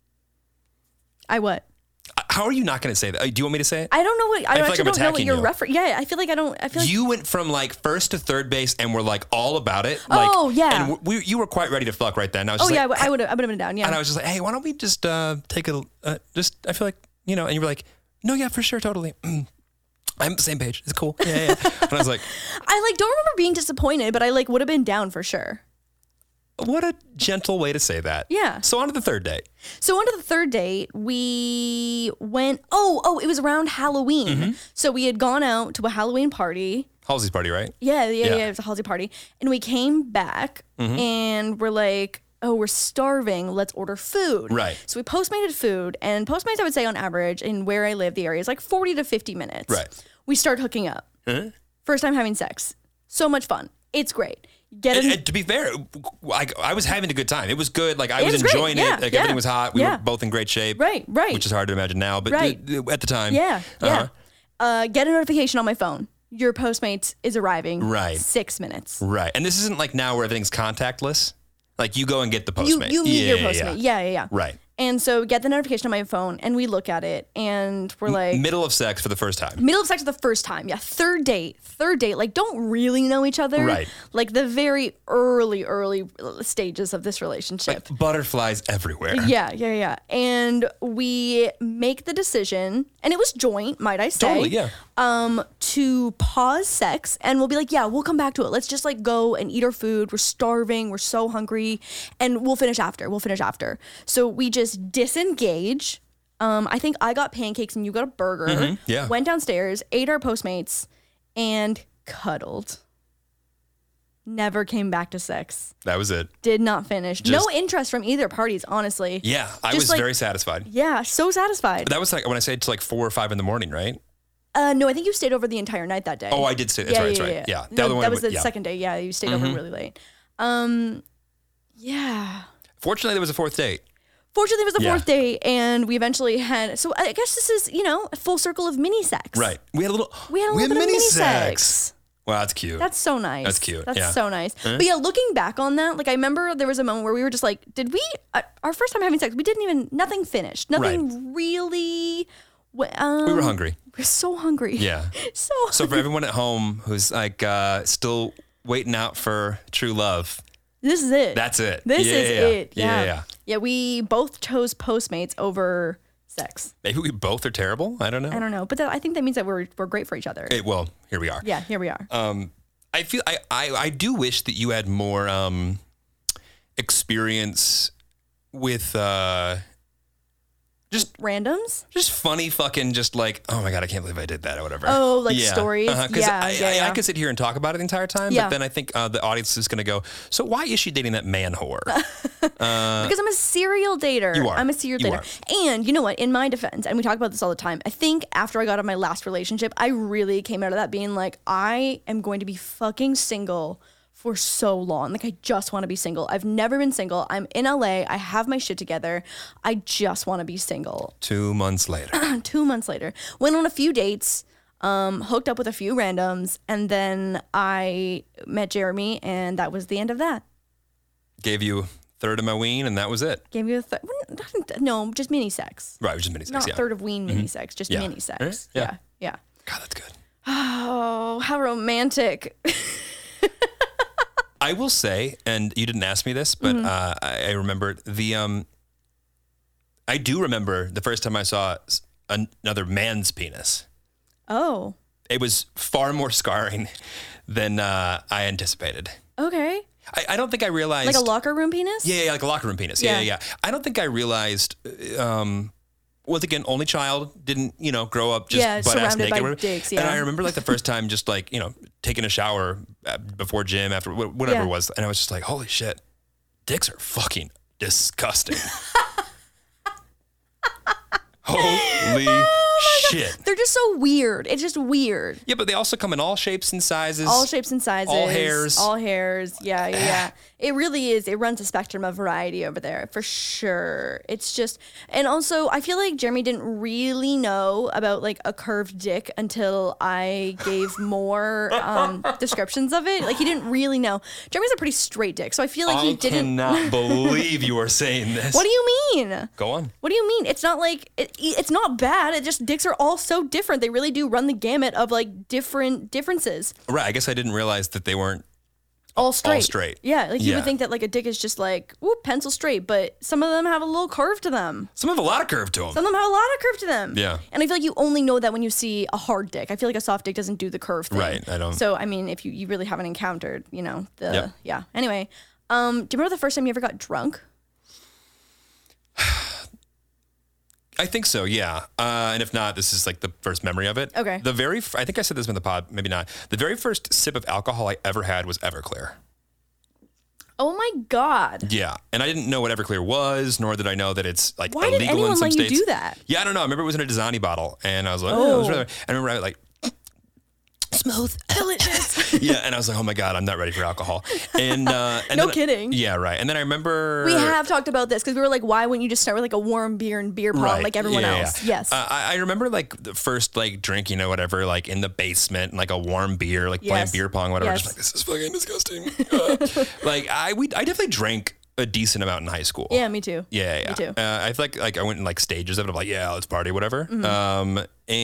I what? How are you not going to say that? Do you want me to say it? I don't know what. I feel like actually I'm don't know what attacking you're you. referencing. Yeah, I feel like I don't. I feel like You went from like first to third base and were like all about it. Oh, yeah. And you were quite ready to fuck right then. I was Oh just yeah, like, I would have been down. Yeah. And I was just like, hey, why don't we just take a, I feel like, you know, and you were like, no, yeah, for sure, totally. I'm on the same page. It's cool. Yeah. And I was like, I like don't remember being disappointed, but I like would have been down for sure. what a gentle way to say that. Yeah. So on to the third date. So on to the third date, we went. Oh, it was around Halloween. Mm-hmm. So we had gone out to a Halloween party. Halsey's party, right? Yeah, it was a Halsey party, and we came back Mm-hmm. and we're like, oh, we're starving. Let's order food. Right. So we Postmated food, and Postmates, I would say on average, in where I live, the area is like 40 to 50 minutes. Right. We start hooking up. First time having sex. So much fun. It's great. And to be fair, I was having a good time. It was good. Like I It was was great. enjoying Yeah, it. Like yeah, everything was hot. We yeah. were both in great shape. Right. Which is hard to imagine now, but Right. at the time. Yeah. Uh-huh. Get a notification on my phone. Your Postmates is arriving. Right. 6 minutes. Right. And this isn't like now where everything's contactless. Like you go and get the You Postmate. meet your Postmate. Yeah. Right. And so we get the notification on my phone, and we look at it, and we're like, Middle of sex for the first time. middle of sex for the first time. Yeah. Third date. Like don't really know each other. Right. Like the very early stages of this relationship. Like butterflies everywhere. Yeah. And we make the decision, and it was joint, might I say. Totally, yeah. To pause sex, and we'll be like, yeah, we'll come back to it. Let's just like go and eat our food. We're starving. We're so hungry, and we'll finish after. So we just disengage. I think I got pancakes and you got a burger. yeah. Went downstairs, ate our Postmates, and cuddled. Never came back to sex. That was it. Did not finish. No interest from either parties, honestly. Yeah. I Just was like- very satisfied. Yeah, so satisfied. That was like when I say it's like 4 or 5 in the morning, right? No, I think you stayed over the entire night that day. Oh, I did say that's right. Yeah. The No, other one that was the yeah. second day. Yeah, you stayed over really late. Yeah. Fortunately, there was a fourth date. Fortunately, it was the Yeah. fourth day, and we eventually had. So I guess this is, a full circle of mini sex. Right. We had a little bit of mini sex. Wow, that's cute. That's so nice. That's cute, That's yeah. so nice. But yeah, looking back on that, like I remember there was a moment where we were just like, did we, our first time having sex, we didn't even, nothing finished. Nothing really. we were hungry. We're so hungry. Yeah. So So for everyone at home who's like still waiting out for true love, this is it. that's it. This Yeah, is yeah, it. yeah. Yeah. Yeah. Yeah, we both chose Postmates over sex. Maybe we both are terrible. I don't know. I don't know, but I think that means that we're great for each other. Well, here we are. Yeah, here we are. I feel I do wish that you had more experience with just funny fucking just like, oh my God, I can't believe I did that or whatever. Oh, like stories? Because Yeah. I could sit here and talk about it the entire time, Yeah. but then I think the audience is going to go, so why is she dating that man whore? Because I'm a serial dater. You are. I'm a serial You dater. And you know what? In my defense, and we talk about this all the time, I think after I got out of my last relationship, I really came out of that being like, I am going to be fucking single for so long. Like, I just want to be single. I've never been single. I'm in LA. I have my shit together. I just want to be single. 2 months later. 2 months later, went on a few dates, hooked up with a few randoms, and then I met Jeremy, and that was the end of that. Gave you a third of my ween, and that was it. Gave you no, just mini sex. Right, it was just mini sex, Not yeah. third of ween mini sex, just Yeah. mini sex. Yeah. Yeah. God, that's good. Oh, how romantic. I will say, and you didn't ask me this, but I remember I do remember the first time I saw another man's penis. Oh, It was far more scarring than I anticipated. okay. I don't think I realized. Like a locker room penis? Yeah, like a locker room penis. Yeah. I don't think I realized. Once again, only child, didn't grow up just butt ass surrounded naked. by or whatever. dicks, And yeah. I remember like the first time, just like taking a shower before gym, after whatever Yeah. it was, and I was just like, holy shit, dicks are fucking disgusting. Holy shit. They're just so weird. It's just weird. Yeah, but they also come in all shapes and sizes. All shapes and sizes. All hairs. All hairs. Yeah. It really is. It runs a spectrum of variety over there for sure. It's just, and also I feel like Jeremy didn't really know about like a curved dick until I gave more descriptions of it. Like he didn't really know. Jeremy's a pretty straight dick, so I feel like he didn't. I cannot believe you are saying this. What do you mean? Go on. What do you mean? It's not like it's not bad. It just dicks are all so different. They really do run the gamut of like differences. Right. I guess I didn't realize that they weren't all straight. All straight. Yeah, like you would think that like a dick is just like pencil straight, but some of them have a little curve to them. Some have a lot of curve to them. Some of them have a lot of curve to them. Yeah. And I feel like you only know that when you see a hard dick. I feel like a soft dick doesn't do the curve thing. Right. I don't. So I mean, if you really haven't encountered, yeah. Anyway, do you remember the first time you ever got drunk? I think so, yeah. And if not, this is like the first memory of it. Okay. I think I said this in the pod, maybe not. The very first sip of alcohol I ever had was Everclear. Oh my God. Yeah. And I didn't know what Everclear was, nor did I know that it's like Why illegal did anyone in some let states. you do that? Yeah, I don't know. I remember it was in a Dasani bottle, and I was like, oh. It was really, I remember I was like, smooth, delicious. Yeah, and I was like, oh my God, I'm not ready for alcohol. And no then, kidding. Yeah, right. And then I remember we have talked about this because we were like, why wouldn't you just start with like a warm beer and beer pong like everyone else? Yeah. Yes. I remember like the first like drinking or whatever, like in the basement, and, like a warm beer, like playing beer pong, whatever. Yes. Just like, this is fucking disgusting. Like I definitely drank a decent amount in high school. Yeah, me too. Yeah. Me too. I feel like I went in like stages of it. I'm like, yeah, let's party, whatever. Mm-hmm.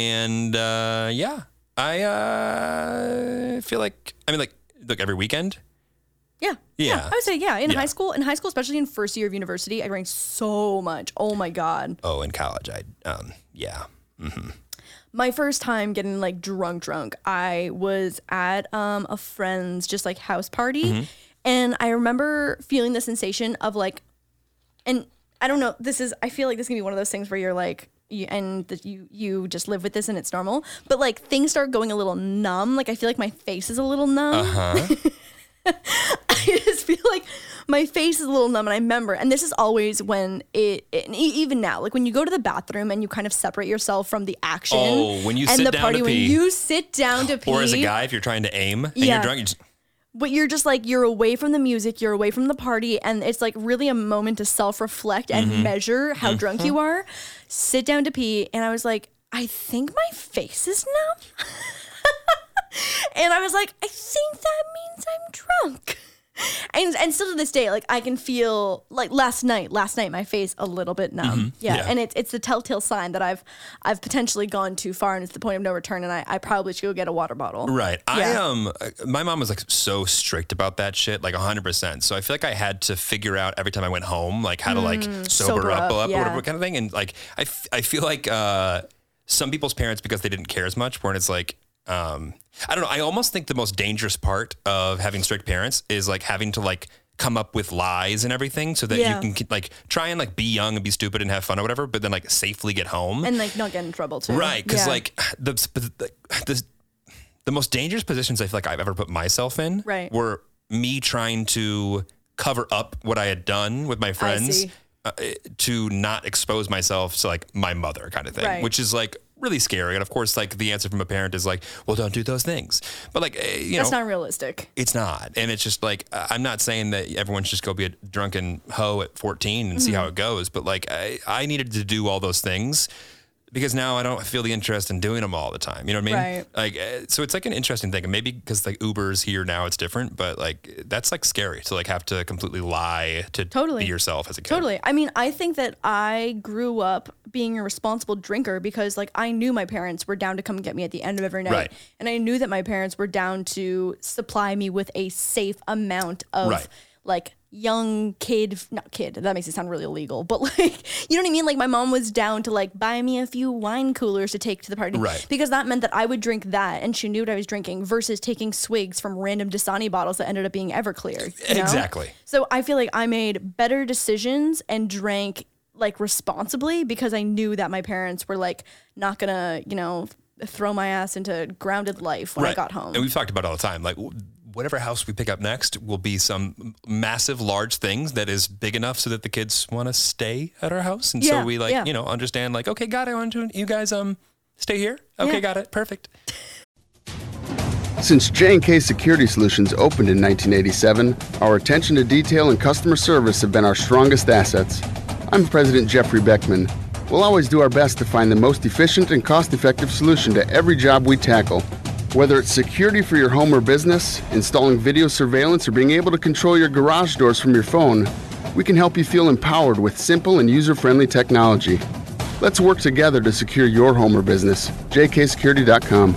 I feel like, I mean, like every weekend. Yeah. Yeah. I would say, yeah. In Yeah. high school, especially in first year of university, I drank so much. Oh my God. Oh, in college, yeah. My first time getting like drunk, I was at a friend's just like house party. And I remember feeling the sensation of like, and I don't know, I feel like this is gonna be one of those things where you're like, you just live with this and it's normal. But like things start going a little numb. Like I feel like my face is a little numb. I just feel like my face is a little numb, and I remember, and this is always when even now, like when you go to the bathroom and you kind of separate yourself from the action. Oh, when you and sit the down party, to when pee. you sit down to pee, Or as a guy, if you're trying to aim and Yeah. you're drunk, you just, but you're just like, you're away from the music, you're away from the party, and it's like really a moment to self-reflect and measure how drunk you are. Sit down to pee, and I was like, I think my face is numb. And I was like, I think that means I'm drunk. And still to this day, like I can feel like last night my face a little bit numb. Yeah. And it's the telltale sign that I've potentially gone too far, and it's the point of no return, and I probably should go get a water bottle. right. Yeah. My mom was like so strict about that shit, like 100%. So I feel like I had to figure out every time I went home, like how to like sober up, or yeah. whatever kind of thing. And like, I feel like some people's parents, because they didn't care as much, when it's like, I don't know. I almost think the most dangerous part of having strict parents is like having to like come up with lies and everything so that you can like try and like be young and be stupid and have fun or whatever, but then like safely get home And like not get in trouble too. Right. Cause Yeah. like the most dangerous positions I feel like I've ever put myself in were me trying to cover up what I had done with my friends to not expose myself to like my mother kind of thing, which is like really scary. And of course, like the answer from a parent is like, well, don't do those things. But like, that's not realistic. It's not. And it's just like, I'm not saying that everyone should just go be a drunken hoe at 14 and see how it goes. But like, I needed to do all those things because now I don't feel the interest in doing them all the time. You know what I mean? Right. Like, so it's like an interesting thing. And maybe because like Uber's here now, it's different, but like, that's like scary to like have to completely lie to be yourself as a kid. Totally. I mean, I think that I grew up being a responsible drinker because like I knew my parents were down to come get me at the end of every night. Right. And I knew that my parents were down to supply me with a safe amount of like not kid, that makes it sound really illegal, but like, you know what I mean? Like my mom was down to like buy me a few wine coolers to take to the party. Right. Because that meant that I would drink that and she knew what I was drinking versus taking swigs from random Dasani bottles that ended up being Everclear. You know? Exactly. So I feel like I made better decisions and drank like responsibly because I knew that my parents were like not gonna, throw my ass into grounded life when I got home. And we've talked about it all the time. Like whatever house we pick up next will be some massive, large things that is big enough so that the kids want to stay at our house. And so we like, understand like, okay, God, I want to, you guys, Stay here? Okay, Yeah. got it. Perfect. Since J&K Security Solutions opened in 1987, our attention to detail and customer service have been our strongest assets. I'm President Jeffrey Beckman. We'll always do our best to find the most efficient and cost-effective solution to every job we tackle. Whether it's security for your home or business, installing video surveillance, or being able to control your garage doors from your phone, we can help you feel empowered with simple and user-friendly technology. Let's work together to secure your home or business. jksecurity.com.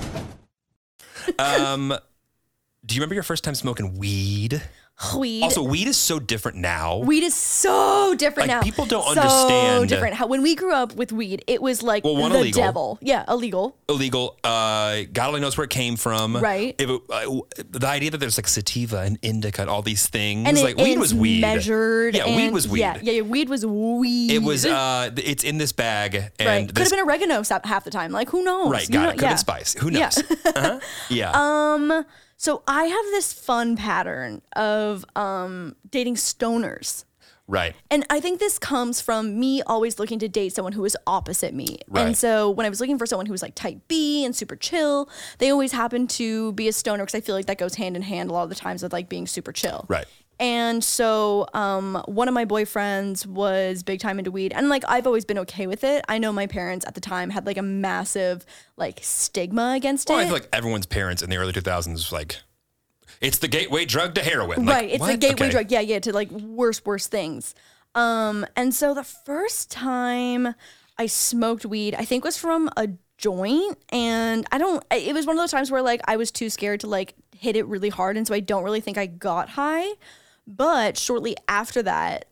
Do you remember your first time smoking weed? Weed. Also, weed is so different now. Weed is so different Like, now. people don't So understand. different. How when we grew up with weed, it was like Well, one, the illegal. devil. Yeah, illegal. Illegal. God only knows where it came from. Right. The idea that there's like sativa and indica and all these things. And like weed was weed. measured. Yeah, and, weed was weed. Yeah, weed was weed. It was. It's in this bag, and right. Could this, have been oregano half the time. Like who knows? right. You Got know- it. Could have been spice. Who knows? Yeah. Uh-huh. Yeah. So I have this fun pattern of dating stoners. Right. And I think this comes from me always looking to date someone who is opposite me. Right. And so when I was looking for someone who was like type B and super chill, they always happen to be a stoner because I feel like that goes hand in hand a lot of the times with like being super chill. Right. And so one of my boyfriends was big time into weed. And like I've always been okay with it. I know my parents at the time had like a massive like stigma against Well, it. I feel like everyone's parents in the early 2000s was like, it's the gateway drug to heroin. Like, Right, it's the what? gateway Okay. drug. Yeah, to like worse things. And so the first time I smoked weed, I think was from a joint, and it was one of those times where like I was too scared to like hit it really hard, and so I don't really think I got high. But shortly after that,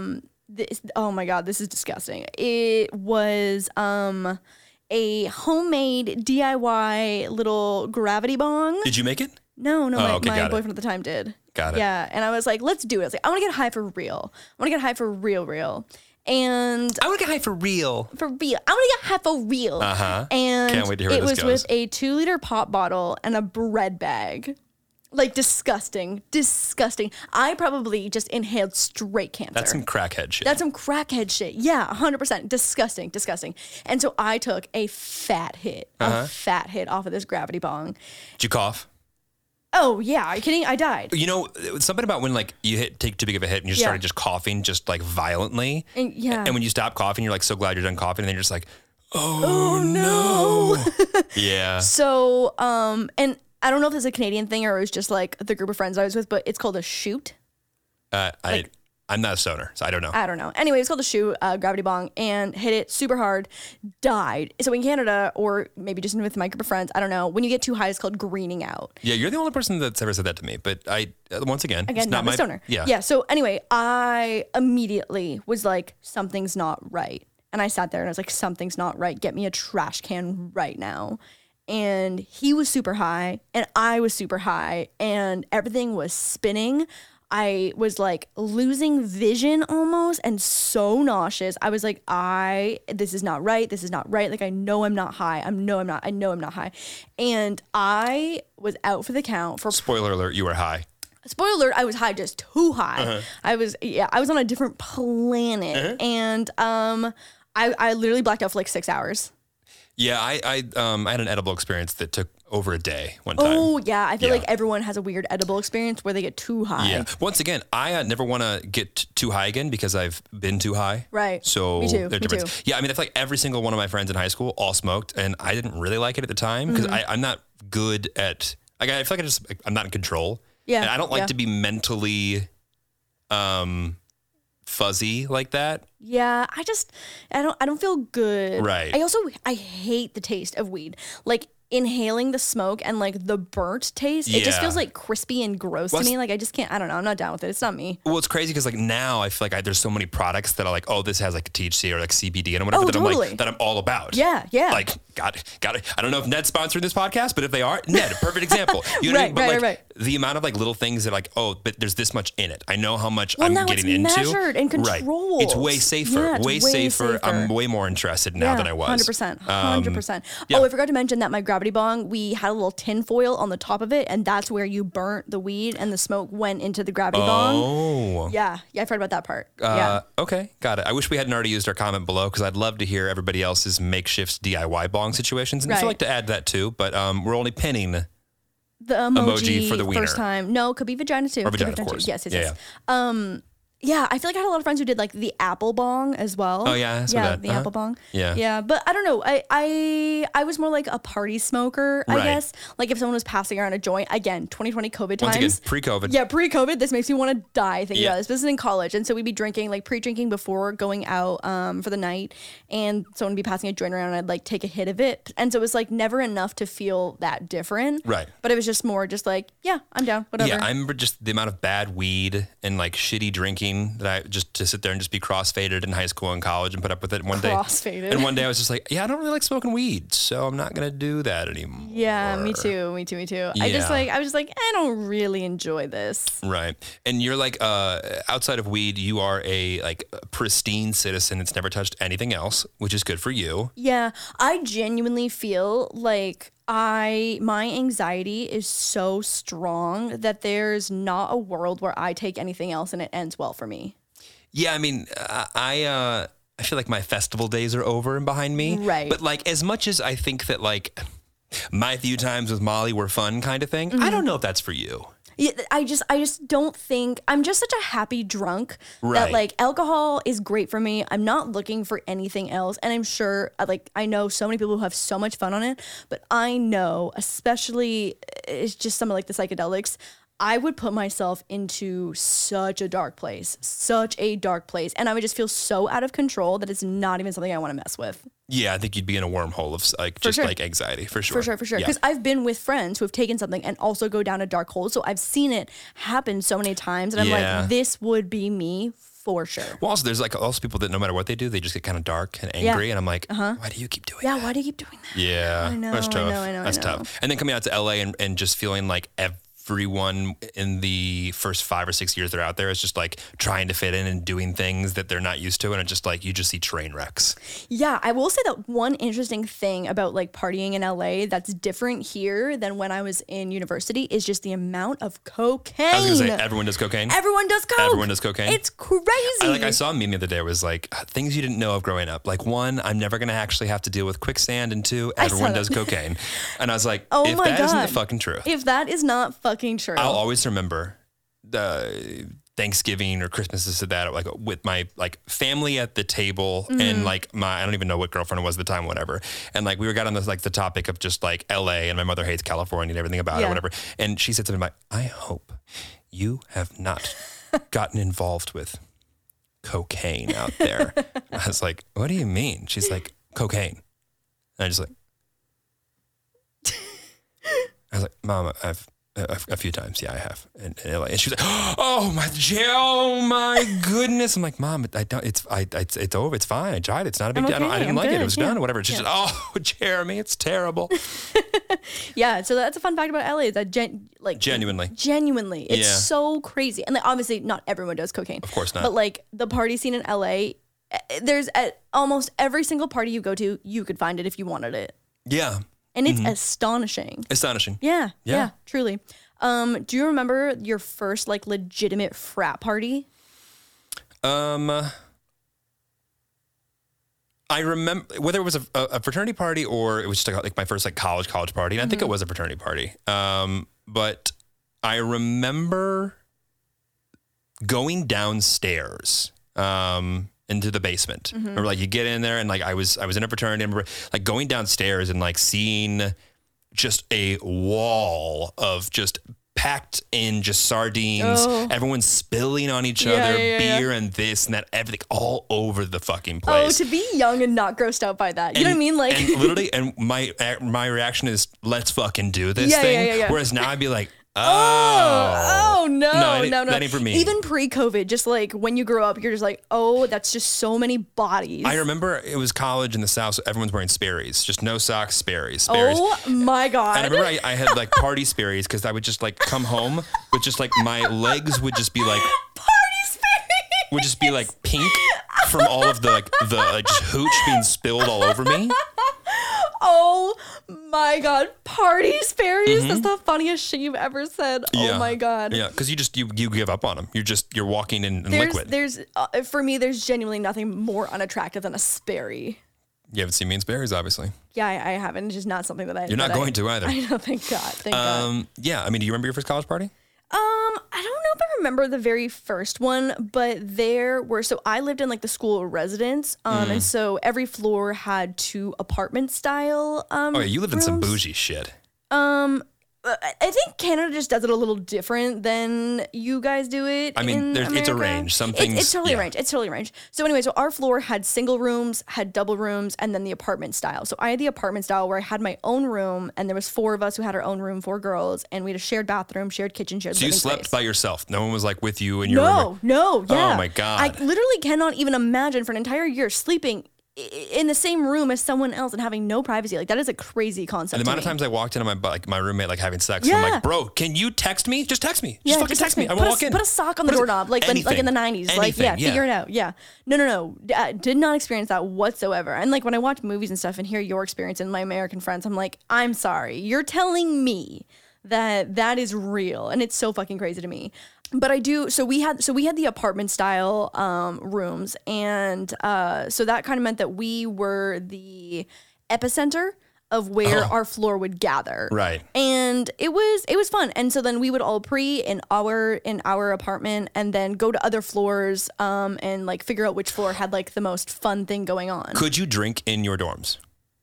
oh my God, this is disgusting. It was a homemade DIY little gravity bong. Did you make it? No, Oh, okay, my got it. boyfriend at the time did. Got it. Yeah, and I was like, let's do it. I was like, I want to get high for real. I want to get high for real. And I want to get high for real. for real. I want to get high for real. Uh-huh. And Can't wait to hear where it this was goes. with a 2-liter pop bottle and a bread bag. Like disgusting. I probably just inhaled straight cancer. That's some crackhead shit. That's some crackhead shit. Yeah, 100%. Disgusting. And so I took a fat hit off of this gravity bong. Did you cough? Oh, yeah. Are you kidding? I died. You know, something about when like you take too big of a hit and you Yeah. started just coughing just like violently. And yeah. And when you stop coughing, you're like so glad you're done coughing. And then you're just like, oh no. Yeah. So, and I don't know if this is a Canadian thing or it was just like the group of friends I was with, but it's called a shoot. I'm not a stoner, so I don't know. I don't know. Anyway, it's called a shoot, gravity bong, and hit it super hard, died. So in Canada, or maybe just with my group of friends, I don't know, when you get too high, it's called greening out. Yeah, you're the only person that's ever said that to me. But once again, it's Again, not a stoner. Yeah. Yeah. So anyway, I immediately was like, something's not right. And I sat there and I was like, something's not right. Get me a trash can right now. And he was super high and I was super high and everything was spinning. I was like losing vision almost and so nauseous. I was like, this is not right. This is not right. Like, I know I'm not high. I know I'm not high. And I was out for the count for Spoiler alert, you were high. spoiler alert, I was high, just too high. I was on a different planet. And I literally blacked out for like 6 hours. Yeah, I had an edible experience that took over a day one time. Oh yeah, I feel Yeah. like everyone has a weird edible experience where they get too high. Yeah. Once again, I never want to get too high again because I've been too high. Right. So Me too. they're Me different. too. Yeah, I mean, I feel like every single one of my friends in high school all smoked, and I didn't really like it at the time because Mm-hmm. I'm not good at. Like, I feel like I'm not in control. Yeah, And I don't like yeah. to be mentally, fuzzy like that. Yeah, I don't feel good. Right. I hate the taste of weed. Like inhaling the smoke and like the burnt taste, it just Yeah. feels like crispy and gross Well, to me. Like I just can't. I don't know. I'm not down with it. It's not me. Well, it's crazy because like now I feel like there's so many products that are like, oh, this has like THC or like CBD and whatever Oh, that I'm totally. like that I'm all about. Yeah, yeah. Like got it. I don't know if Ned's sponsoring this podcast, but if they are, Ned, perfect example. You know what I mean? Right, But right, the amount of like little things that like, oh, but there's this much in it. I know how much Well, I'm now getting it's into. measured and Right. controlled. It's way safer. Yeah, it's way way safer. I'm safer. way more interested now than I was. 100%. 100%. yeah. Oh, I forgot to mention that my Gravity Bong, we had a little tin foil on the top of it, and that's where you burnt the weed and the smoke went into the Gravity Bong. Oh. Yeah, I've heard about that part. Yeah. Okay, got it. I wish we hadn't already used our comment below because I'd love to hear everybody else's makeshift DIY bong situations. And I feel Right. like to add that too, but we're only pinning The emoji, for the wiener. first time. No, could be vagina too. or Could be vagina, of course. too. Yes, yeah, Yeah, I feel like I had a lot of friends who did like the apple bong as well. Oh, yeah, I saw yeah, that. the apple bong. Yeah. yeah, but I don't know. I was more like a party smoker, I Right. guess. Like if someone was passing around a joint, again, 2020 COVID Once times. again, pre-COVID. Yeah, pre-COVID. This makes me want to die thinking Yeah. about this. This is in college, and so we'd be drinking, like pre-drinking before going out for the night, and someone would be passing a joint around, and I'd like take a hit of it, and so it was like never enough to feel that different. Right. But it was just more just like, yeah, I'm down, whatever. Yeah, I remember just the amount of bad weed and like shitty drinking that I just to sit there and just be crossfaded in high school and college and put up with it one day. Crossfaded. And one day I was just like, yeah, I don't really like smoking weed, so I'm not gonna do that anymore. Yeah, me too. I was just like, I don't really enjoy this. Right. And you're like, outside of weed, you are a like pristine citizen that's never touched anything else, which is good for you. Yeah, I genuinely feel like my anxiety is so strong that there's not a world where I take anything else and it ends well for me. Yeah, I mean, I feel like my festival days are over and behind me. Right. But like, as much as I think that like my few times with Molly were fun kind of thing, Mm-hmm. I don't know if that's for you. Yeah, I just don't think I'm just such a happy drunk Right. that like alcohol is great for me. I'm not looking for anything else, and I'm sure I know so many people who have so much fun on it, but I know especially it's just some of like the psychedelics. I would put myself into such a dark place, and I would just feel so out of control that it's not even something I want to mess with. Yeah, I think you'd be in a wormhole of like just sure. like anxiety for sure. For sure. Yeah. Because I've been with friends who have taken something and also go down a dark hole. So I've seen it happen so many times. And I'm Yeah. like, this would be me for sure. Well, also there's like also people that no matter what they do, they just get kind of dark and angry, and I'm like, why do you keep doing Yeah, that? why do you keep doing that? Yeah, I know, that's I tough. know. That's tough. And then coming out to LA and just feeling like everyone in the first 5 or 6 years they're out there is just like trying to fit in and doing things that they're not used to, and it's just like you just see train wrecks. Yeah, I will say that one interesting thing about like partying in LA that's different here than when I was in university is just the amount of cocaine. I was gonna say everyone does cocaine. Everyone does coke. Everyone does cocaine. It's crazy. I saw a meme the other day. It was like things you didn't know of growing up. Like 1, I'm never gonna actually have to deal with quicksand, and 2, everyone that. does cocaine. And I was like, Oh if my that isn't God. the fucking truth, If that is not fucking true. I'll always remember the Thanksgiving or Christmas this or that, like with my like family at the table and like I don't even know what girlfriend it was at the time, whatever. And like we got on this like the topic of just like LA and my mother hates California and everything about it, Yeah. whatever. And she said something like, I hope you have not gotten involved with cocaine out there. I was like, what do you mean? She's like, cocaine. And I just like, I was like, Mom, I've a few times, yeah, I have. And she was like, "Oh my goodness!" I'm like, "Mom, I don't. It's over. It's fine. I tried. It's not a big I'm deal. I okay, didn't I'm like it. good, It was yeah. done. Whatever." She said, "Oh, Jeremy, it's terrible." Yeah, so that's a fun fact about LA is that Genuinely. it's Yeah. so crazy. And like, obviously not everyone does cocaine. Of course not. But like the party scene in LA, there's at almost every single party you go to, you could find it if you wanted it. Yeah, And it's astonishing. astonishing. Yeah, Yeah. yeah, truly. Do you remember your first like legitimate frat party? I remember whether it was a fraternity party or it was just like my first like college party, and I think it was a fraternity party. But I remember going downstairs into the basement. Remember, like you get in there and like I was in a fraternity. I remember like going downstairs and like seeing just a wall of just packed in just sardines, everyone spilling on each other, beer and this and that, everything all over the fucking place. Oh, to be young and not grossed out by that. You know what I mean? Like, and literally, and my reaction is, let's fucking do this Yeah, thing. yeah, yeah, yeah. Whereas now I'd be like, oh no. That ain't for me. Even pre-COVID, just like when you grow up, you're just like, oh, that's just so many bodies. I remember it was college in the South, so everyone's wearing Sperry's, just no socks, Sperry's. Oh my God. And I remember I had like party Sperry's because I would just like come home with just like my legs would just be like Party Sperry's would just be like pink from all of the just hooch being spilled all over me. Oh my God, Party Sperry's. That's the funniest shit you've ever said. Yeah. Oh my God. Yeah, because you give up on them. You're walking in liquid. There's for me, there's genuinely nothing more unattractive than a Sperry. You haven't seen me in Sperry's, obviously. Yeah, I haven't. It's just not something that I. You're not going to either. I know. Thank God. Thank God. Yeah, I mean, do you remember your first college party? I don't know if I remember the very first one, but so I lived in like the school residence, and so every floor had 2 apartment style. Oh yeah, you lived in some bougie shit. I think Canada just does it a little different than you guys do it. I mean, it's America. arranged. Some things. It's totally arranged. It's totally arranged. So anyway, so our floor had single rooms, had double rooms, and then the apartment style. So I had the apartment style where I had my own room, and there was 4 of us who had our own room, 4 girls, and we had a shared bathroom, shared kitchen, shared So you living slept space. by yourself. No one was like with you in your room. No, yeah. Oh my God. I literally cannot even imagine for an entire year sleeping in the same room as someone else and having no privacy. Like that is a crazy concept. And the amount of times I walked into my roommate like having sex, and I'm like, bro, can you text me? Just text me. Just fucking text me. I won't walk in. Put a sock on the doorknob, like in the 90s. Like, figure it out. Yeah. No. Did not experience that whatsoever. And like when I watch movies and stuff and hear your experience and my American friends, I'm like, I'm sorry. You're telling me that is real. And it's so fucking crazy to me. But I do. So we had the apartment style rooms, and so that kind of meant that we were the epicenter of where our floor would gather. Right. And it was fun. And so then we would all pre in our apartment, and then go to other floors and like figure out which floor had like the most fun thing going on. Could you drink in your dorms?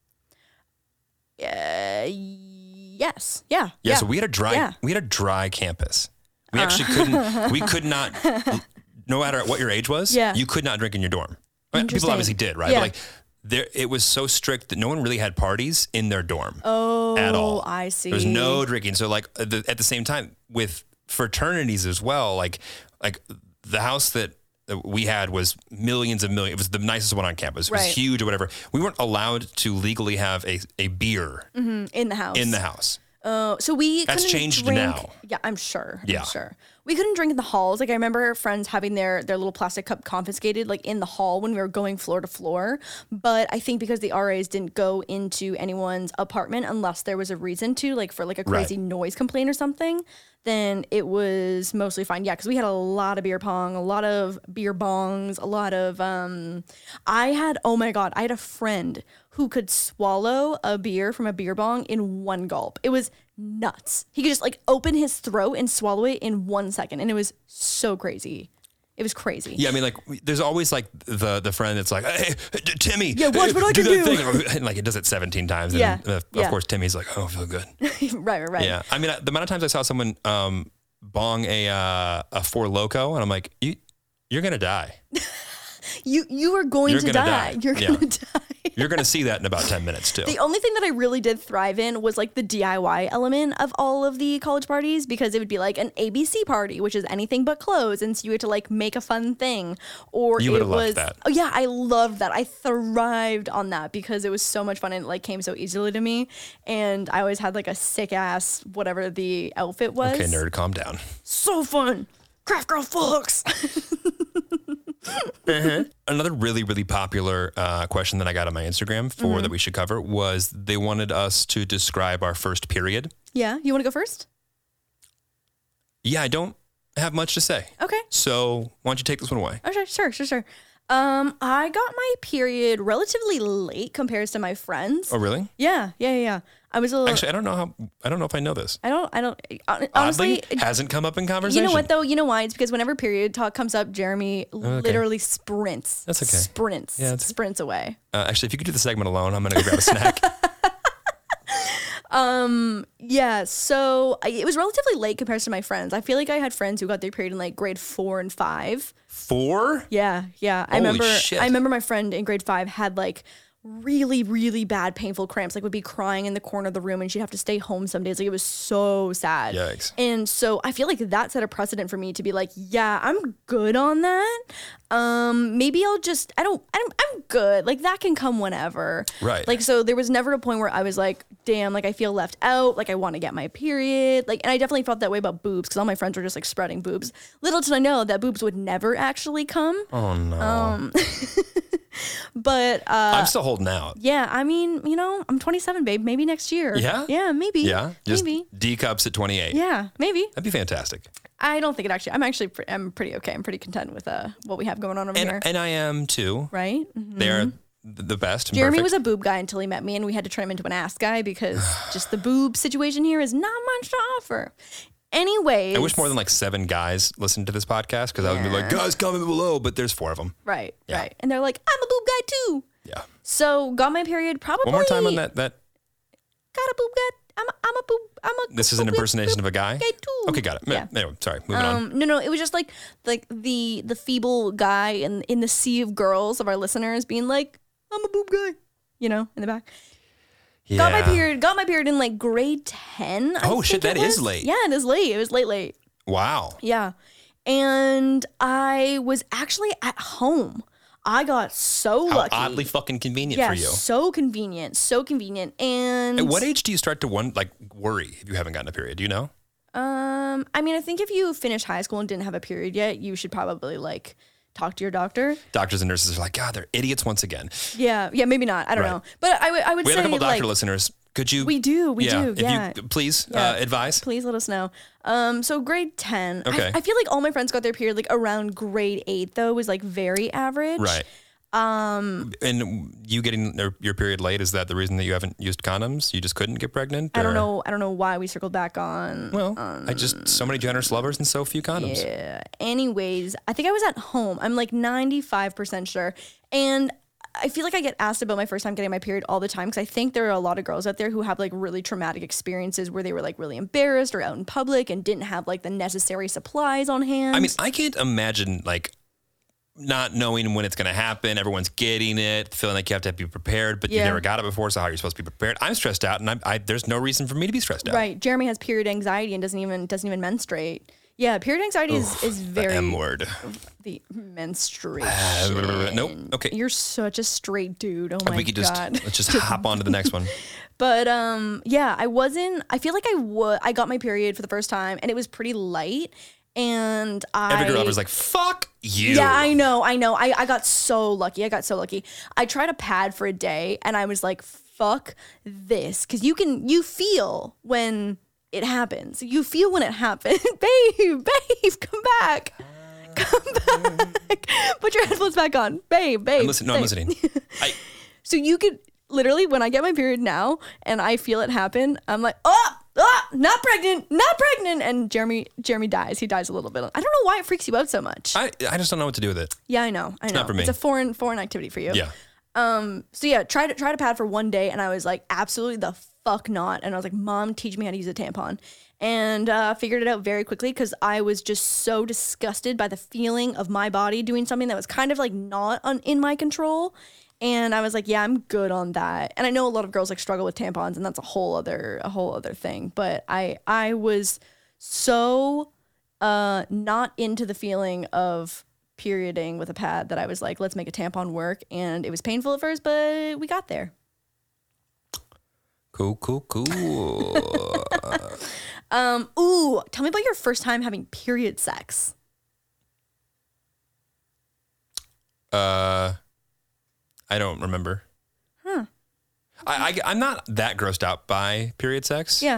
Yes. Yeah. Yeah. So we had a dry campus. We actually we could not, no matter what your age was, you could not drink in your dorm. I mean, people obviously did, right? Yeah. But like it was so strict that no one really had parties in their dorm at all. I see. There was no drinking. So like at the same time with fraternities as well, like the house that we had was millions. It was the nicest one on campus. It was huge or whatever. We weren't allowed to legally have a beer in the house. So we that's couldn't changed drink. now. Yeah, I'm sure. Yeah. I'm sure. We couldn't drink in the halls. Like I remember friends having their little plastic cup confiscated like in the hall when we were going floor to floor. But I think because the RAs didn't go into anyone's apartment unless there was a reason to, like for like a crazy noise complaint or something, then it was mostly fine. Yeah, because we had a lot of beer pong, a lot of beer bongs, a lot of I had a friend who could swallow a beer from a beer bong in one gulp. It was nuts. He could just like open his throat and swallow it in 1 second. And it was so crazy. It was crazy. Yeah, I mean, like, there's always like the friend that's like, hey, Timmy, watch what I can do. Thing. And like it does it 17 times. And of course, Timmy's like, oh, I feel good. Right. Yeah. I mean, the amount of times I saw someone bong a Four Loko, and I'm like, you're going to die. You are going to die. You're going to die. You're going to see that in about 10 minutes too. The only thing that I really did thrive in was like the DIY element of all of the college parties, because it would be like an ABC party, which is anything but clothes. And so you had to like make a fun thing, or you would have loved that. Oh yeah, I loved that. I thrived on that because it was so much fun and it like came so easily to me. And I always had like a sick ass, whatever the outfit was. Okay, nerd, calm down. So fun. Craft girl fucks. Another really, really popular question that I got on my Instagram that we should cover was they wanted us to describe our first period. Yeah. You want to go first? Yeah, I don't have much to say. Okay. So why don't you take this one away? Okay, sure. I got my period relatively late compared to my friends. Oh, really? Yeah. I was a little. Actually, I don't know if I know this. I don't. Honestly, oddly, it hasn't come up in conversation. You know what though? You know why? It's because whenever period talk comes up, Jeremy literally sprints. That's okay. Sprints away. Actually, if you could do the segment alone, I'm gonna go grab a snack. Yeah. So it was relatively late compared to my friends. I feel like I had friends who got their period in like grade 4 and 5. 4? Yeah. Holy shit. I remember my friend in grade 5 had like really, really bad painful cramps, like would be crying in the corner of the room and she'd have to stay home some days. Like it was so sad. Yikes. And so I feel like that set a precedent for me to be like, yeah, I'm good on that. Maybe I'll just, I'm good. Like that can come whenever. Right. Like, so there was never a point where I was like, damn, like I feel left out. Like I want to get my period. Like, and I definitely felt that way about boobs because all my friends were just like spreading boobs. Little did I know that boobs would never actually come. Oh no. But I'm still holding out. yeah, I mean, you know, I'm 27, babe. Maybe next year. Yeah? Yeah, maybe. Yeah. Just maybe. D cups at 28. Yeah, maybe. That'd be fantastic. I don't think it actually. I'm pretty okay. I'm pretty content with what we have going on over here. And I am too. Right? Mm-hmm. They're the best. And Jeremy perfect. was a boob guy until he met me, and we had to turn him into an ass guy because just the boob situation here is not much to offer. Anyways. I wish more than like 7 guys listened to this podcast because I would be like, guys, comment below, but there's 4 of them. Right, Yeah. right. And they're like, I'm a boob guy too. Yeah. So got my period probably. One more time on that. Got a boob guy. I'm a boob. This is an impersonation of a guy? Guy too. Okay, got it. Yeah. Anyway, sorry. Moving on. No, it was just like the feeble guy in the sea of girls of our listeners being like, I'm a boob guy, you know, in the back. Yeah. Got my period in like grade 10. Oh, shit, that is late. Yeah, it is late. It was late. Wow. Yeah. And I was actually at home. I got so How lucky. oddly fucking convenient Yeah, for you. so convenient. And At what age do you start to worry if you haven't gotten a period? Do you know? I mean, I think if you finished high school and didn't have a period yet, you should probably like talk to your doctor. Doctors and nurses are like, God, they're idiots once again. Yeah, maybe not. I don't Right. know. But I would We say have a couple doctor like listeners. Could you? we do. If Yeah. you please Yeah. advise. Please let us know. So grade 10. Okay. I feel like all my friends got their period like around grade 8 though, was like very average. Right. And you getting your period late, is that the reason that you haven't used condoms? You just couldn't get pregnant? I don't or- know why we circled back on. Well, I just so many generous lovers and so few condoms. Yeah. Anyways, I think I was at home. I'm like 95% sure. And I feel like I get asked about my first time getting my period all the time because I think there are a lot of girls out there who have like really traumatic experiences where they were like really embarrassed or out in public and didn't have like the necessary supplies on hand. I mean, I can't imagine like not knowing when it's going to happen. Everyone's getting it, feeling like you have to be prepared, but you Yeah. never got it before. So how are you supposed to be prepared? I'm stressed out, and there's no reason for me to be stressed out. right. Jeremy has period anxiety and doesn't even menstruate. Yeah, period anxiety is very The M word. the menstruation. Nope. Okay. You're such a straight dude. Oh my We could god. let's just hop on to the next one. But yeah, I feel like I got my period for the first time and it was pretty light and Every girl ever is like, fuck you. yeah, I know. I got so lucky. I tried a pad for a day and I was like, fuck this. Cause you feel when it happens. You feel when it happens. Babe, come back. Put your headphones back on. Babe. I'm listening. So you could literally, when I get my period now and I feel it happen, I'm like, not pregnant. And Jeremy dies. He dies a little bit. I don't know why it freaks you out so much. I just don't know what to do with it. Yeah, I know. not for me. It's a foreign activity for you. Yeah. So yeah, tried a pad for one day and I was like, absolutely the fuck not. And I was like, Mom, teach me how to use a tampon. And figured it out very quickly because I was just so disgusted by the feeling of my body doing something that was kind of like not in my control. And I was like, yeah, I'm good on that. And I know a lot of girls like struggle with tampons and that's a whole other thing. But I was so not into the feeling of perioding with a pad that I was like, let's make a tampon work. And it was painful at first, but we got there. Cool. Ooh, tell me about your first time having period sex. I don't remember. Huh. I'm not that grossed out by period sex. Yeah.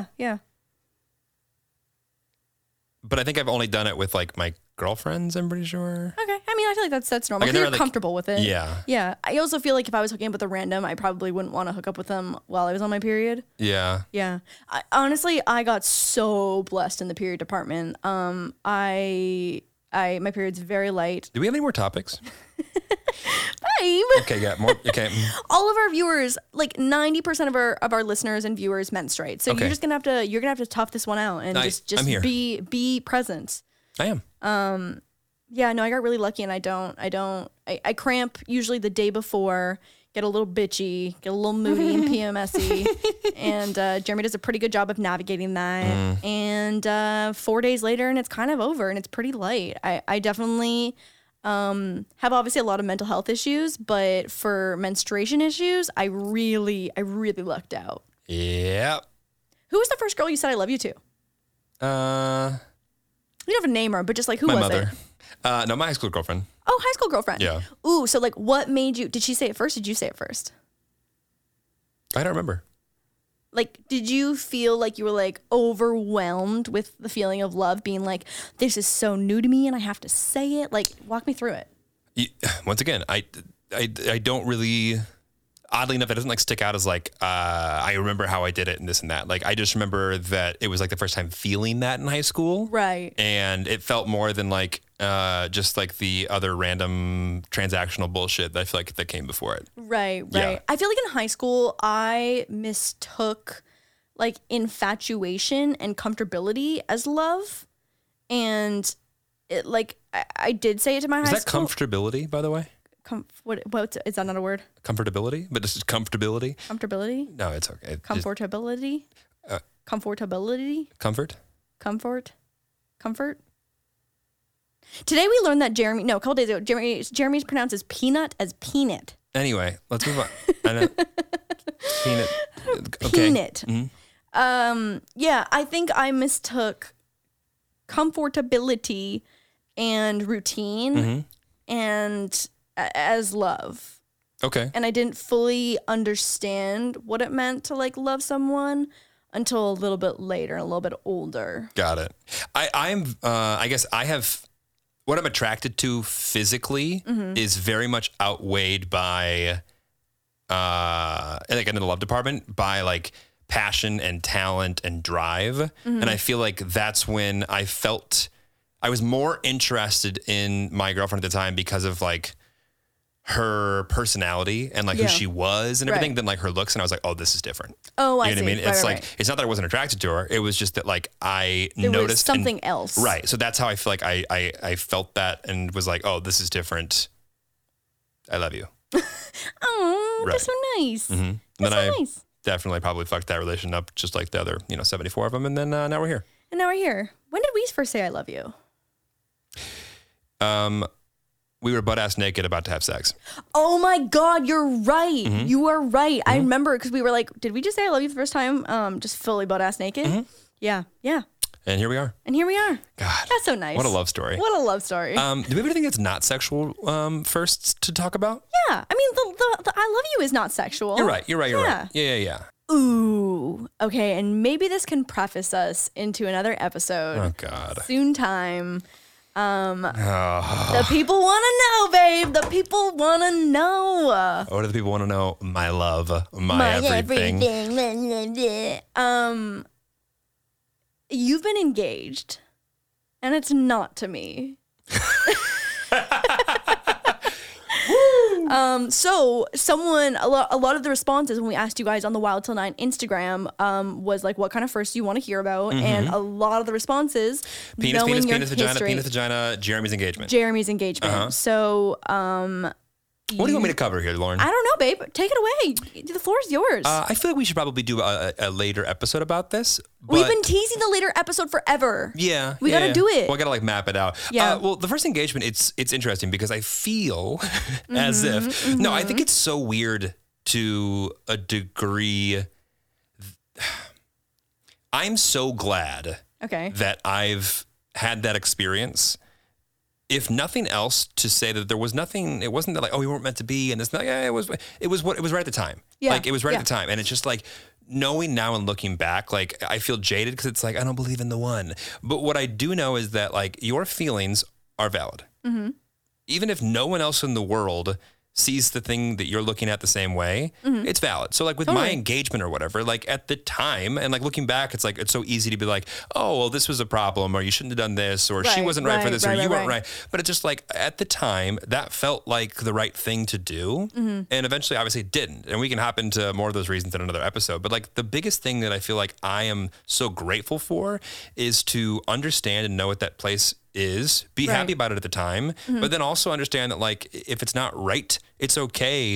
But I think I've only done it with like my girlfriends, I'm pretty sure. Okay. I mean, I feel like that's normal. Like, You're they're, like- comfortable with it. Yeah. Yeah. I also feel like if I was hooking up with a random, I probably wouldn't want to hook up with them while I was on my period. Yeah. Yeah. Honestly, I got so blessed in the period department. My period's very light. Do we have any more topics? Babe. Okay, yeah, more. Okay. All of our viewers, like 90% of our listeners and viewers menstruate. So Okay. you're gonna have to tough this one out and just I'm here. be present. I am. Yeah, no, I got really lucky and I cramp usually the day before, get a little bitchy, get a little moody and PMSy. And Jeremy does a pretty good job of navigating that. And 4 days later, and it's kind of over, and it's pretty light. I definitely have obviously a lot of mental health issues, but for menstruation issues, I really lucked out. Yeah. Who was the first girl you said I love you to? You don't have to name her, but just like who my was mother. it? No, my high school girlfriend. Oh, high school girlfriend. Yeah. Ooh, so like what made you, did she say it first? Did you say it first? I don't remember. Like, did you feel like you were like overwhelmed with the feeling of love, being like, this is so new to me and I have to say it? Like, walk me through it. Once again, I don't really, oddly enough, it doesn't like stick out as like, I remember how I did it and this and that. Like, I just remember that it was like the first time feeling that in high school. Right. And it felt more than like, just like the other random transactional bullshit that I feel like that came before it. Right. Yeah. I feel like in high school, I mistook like infatuation and comfortability as love. And it like, I did say it to my high Is that school. comfortability, by the way? What is that not a word? Comfortability? But this is comfortability? Comfortability? No, it's okay. Comfortability? Comfortability? Comfort? Comfort? Today we learned that a couple days ago, Jeremy pronounces peanut as peanut. Anyway, let's move on. I know. Peanut. Okay. Peanut. Mm-hmm. Yeah, I think I mistook comfortability and routine and as love. Okay. And I didn't fully understand what it meant to like love someone until a little bit later, a little bit older. Got it. I guess I have, what I'm attracted to physically is very much outweighed by, like in the love department, by like passion and talent and drive. And I feel like that's when I was more interested in my girlfriend at the time because of like her personality and like who she was and everything than like her looks. And I was like, oh, this is different. Oh, I You know see. what I mean? Right, It's right, like, it's not that I wasn't attracted to her. It was just that like I There noticed was something else. Right. So that's how I feel like I felt that and was like, oh, this is different. I love you. Oh, Right. that's so nice. Mm-hmm. That's Then so I nice. definitely probably fucked that relation up just like the other, 74 of them. And then now we're here. And now we're here. When did we first say I love you? We were butt-ass naked about to have sex. Oh my God, you're right. You are right. I remember because we were like, did we just say I love you for the first time? Just fully butt-ass naked? Yeah. And here we are. And here we are. God. That's so nice. What a love story. What a love story. Do we have anything that's not sexual first to talk about? yeah. I mean, the I love you is not sexual. You're right. Yeah. Yeah. Ooh. Okay. And maybe this can preface us into another episode. Oh, God. Soon time. The people want to know, babe. The people want to know. What do the people want to know? My love, my everything. You've been engaged, and it's not to me. So a lot of the responses when we asked you guys on the Wild Till 9 Instagram, was like, what kind of first do you want to hear about? And a lot of the responses, Penis, knowing your vagina, history, vagina, Jeremy's engagement. Jeremy's engagement. So, What do you want me to cover here, Lauren? I don't know, babe. Take it away. The floor is yours. I feel like we should probably do a later episode about this. We've but- been teasing the later episode forever. Yeah. We gotta do it. Well, I gotta like map it out. Yeah. Well, the first engagement, it's interesting because I feel as if, no, I think it's so weird to a degree. I'm so glad Okay. that I've had that experience. If nothing else, to say that there was nothing, it wasn't that like, oh, we weren't meant to be, and it's not, yeah, it was right at the time. Yeah. Like it was right at the time. And it's just like knowing now and looking back, like I feel jaded because it's like, I don't believe in the one. But what I do know is that like your feelings are valid. Even if no one else in the world sees the thing that you're looking at the same way, it's valid. So like with my engagement or whatever, like at the time and like looking back, it's like, it's so easy to be like, oh, well, this was a problem, or you shouldn't have done this, or she wasn't right for this, or you weren't right. But it's just like at the time that felt like the right thing to do. And eventually obviously it didn't. And we can hop into more of those reasons in another episode. But like the biggest thing that I feel like I am so grateful for is to understand and know what that place is, be happy about it at the time, but then also understand that like if it's not right, it's okay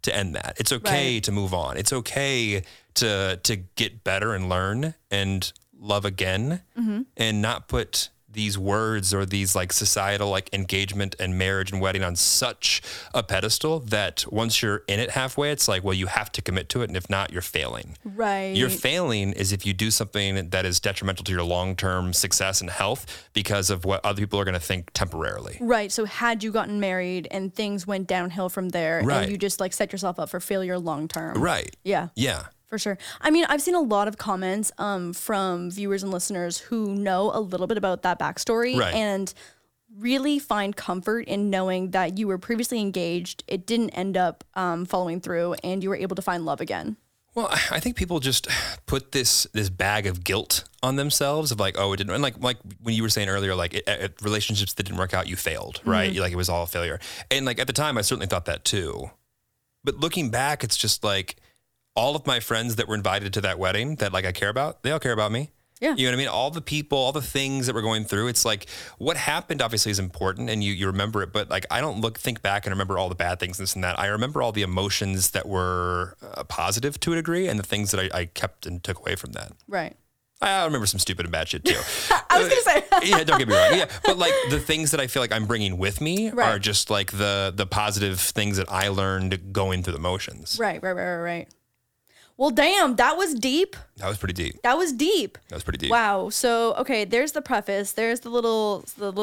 to end that. It's okay to move on. It's okay to get better and learn and love again and not put these words or these like societal like engagement and marriage and wedding on such a pedestal that once you're in it halfway, it's like, well, you have to commit to it. And if not, you're failing. Right. You're failing is if you do something that is detrimental to your long-term success and health because of what other people are going to think temporarily. Right. So had you gotten married and things went downhill from there and you just like set yourself up for failure long term. Right. Yeah. Yeah. For sure. I mean, I've seen a lot of comments from viewers and listeners who know a little bit about that backstory and really find comfort in knowing that you were previously engaged, it didn't end up following through, and you were able to find love again. Well, I think people just put this bag of guilt on themselves of like, oh, it didn't. And like when you were saying earlier, like relationships that didn't work out, you failed, right? Like it was all a failure. And like at the time, I certainly thought that too. But looking back, it's just like, all of my friends that were invited to that wedding that like I care about, they all care about me. Yeah. You know what I mean? All the people, all the things that we're going through. It's like what happened obviously is important and you remember it, but like I don't think back and remember all the bad things, this and that. I remember all the emotions that were positive to a degree and the things that I kept and took away from that. Right. I remember some stupid and bad shit too. I was going to say. Yeah, don't get me wrong. Yeah, but like the things that I feel like I'm bringing with me are just like the positive things that I learned going through the motions. Right. Well, damn, that was deep. That was pretty deep. That was deep. Wow. So, okay, there's the preface. There's the little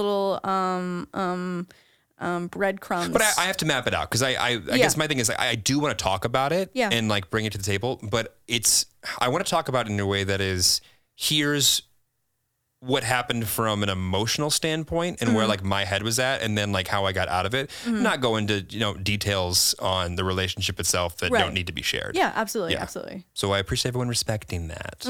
breadcrumbs. But I have to map it out because I guess my thing is I do want to talk about it and like bring it to the table. But I want to talk about it in a way that is here's what happened from an emotional standpoint and where like my head was at and then like how I got out of it. Not go into, details on the relationship itself that don't need to be shared. Yeah, absolutely. Absolutely. So I appreciate everyone respecting that.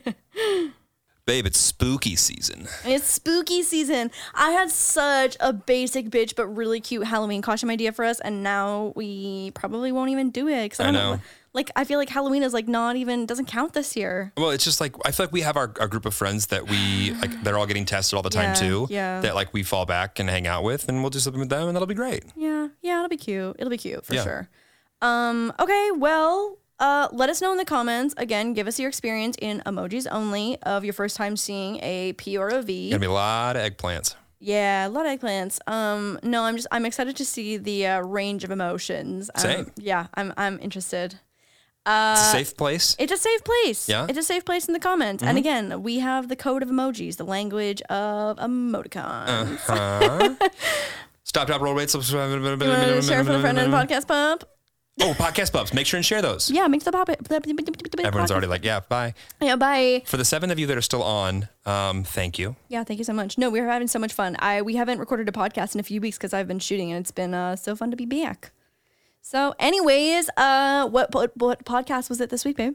Babe, it's spooky season. It's spooky season. I had such a basic bitch but really cute Halloween costume idea for us, and now we probably won't even do it because I know. Like, I feel like Halloween is like doesn't count this year. Well, it's just like, I feel like we have our group of friends that we, like, they're all getting tested all the time too. Yeah. That like we fall back and hang out with and we'll do something with them and that'll be great. Yeah. Yeah. It'll be cute. It'll be cute for sure. Okay. Well, let us know in the comments. Again, give us your experience in emojis only of your first time seeing a P or a V. Gonna be a lot of eggplants. Yeah, a lot of eggplants. No, I'm excited to see the range of emotions. Same. Yeah, I'm interested. It's a safe place. It's a safe place. Yeah. It's a safe place in the comments. And again, we have the code of emojis, the language of emoticons. Stop, drop, roll, rate, subscribe. You want to share with a friend and podcast pump? Oh, podcast pubs. Make sure and share those. Yeah, make the pop it. Everyone's already like, yeah, bye. Yeah, bye. For the 7 of you that are still on, thank you. Yeah, thank you so much. No, we're having so much fun. We haven't recorded a podcast in a few weeks because I've been shooting and it's been so fun to be back. So anyways, what podcast was it this week, babe?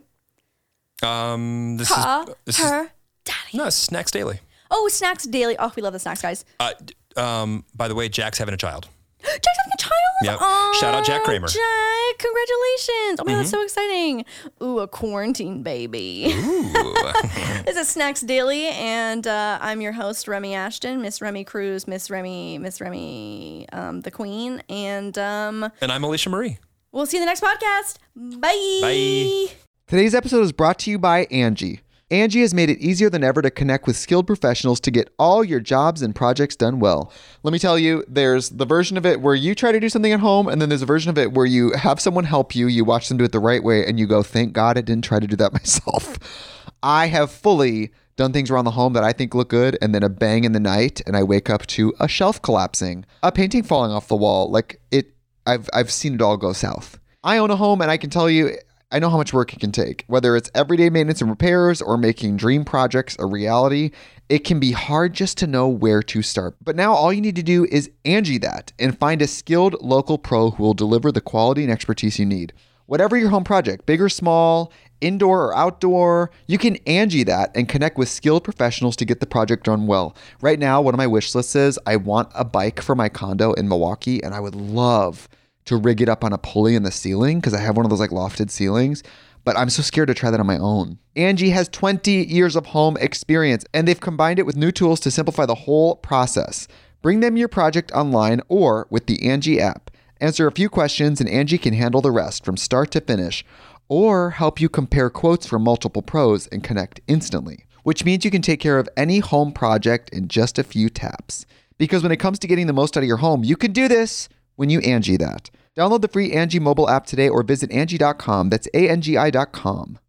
This is Daddy. No, it's Snacks Daily. Oh, Snacks Daily. Oh, we love the snacks, guys. By the way, Jack's having a child. Jack's having a child? Yep. Oh, Shout out Jack Kramer. Jack, congratulations. Oh my God, that's so exciting. Ooh, a quarantine baby. Ooh. This is Snacks Daily, and I'm your host, Remy Ashton, Miss Remy Cruz, Miss Remy, the Queen, and I'm Alicia Marie. We'll see you in the next podcast. Bye. Bye. Today's episode is brought to you by Angie. Angie has made it easier than ever to connect with skilled professionals to get all your jobs and projects done well. Let me tell you, there's the version of it where you try to do something at home, and then there's a version of it where you have someone help you, you watch them do it the right way, and you go, thank God I didn't try to do that myself. I have fully done things around the home that I think look good, and then a bang in the night, and I wake up to a shelf collapsing, a painting falling off the wall. I've seen it all go south. I own a home, and I can tell you, I know how much work it can take. Whether it's everyday maintenance and repairs or making dream projects a reality, it can be hard just to know where to start. But now all you need to do is Angie that and find a skilled local pro who will deliver the quality and expertise you need. Whatever your home project, big or small, indoor or outdoor, you can Angie that and connect with skilled professionals to get the project done well. Right now, one of my wish lists is I want a bike for my condo in Milwaukee, and I would love to rig it up on a pulley in the ceiling because I have one of those like lofted ceilings, but I'm so scared to try that on my own. Angie has 20 years of home experience, and they've combined it with new tools to simplify the whole process. Bring them your project online or with the Angie app. Answer a few questions and Angie can handle the rest from start to finish, or help you compare quotes from multiple pros and connect instantly, which means you can take care of any home project in just a few taps. Because when it comes to getting the most out of your home, you can do this when you Angie that. Download the free Angie mobile app today or visit Angie.com. That's ANGI.com.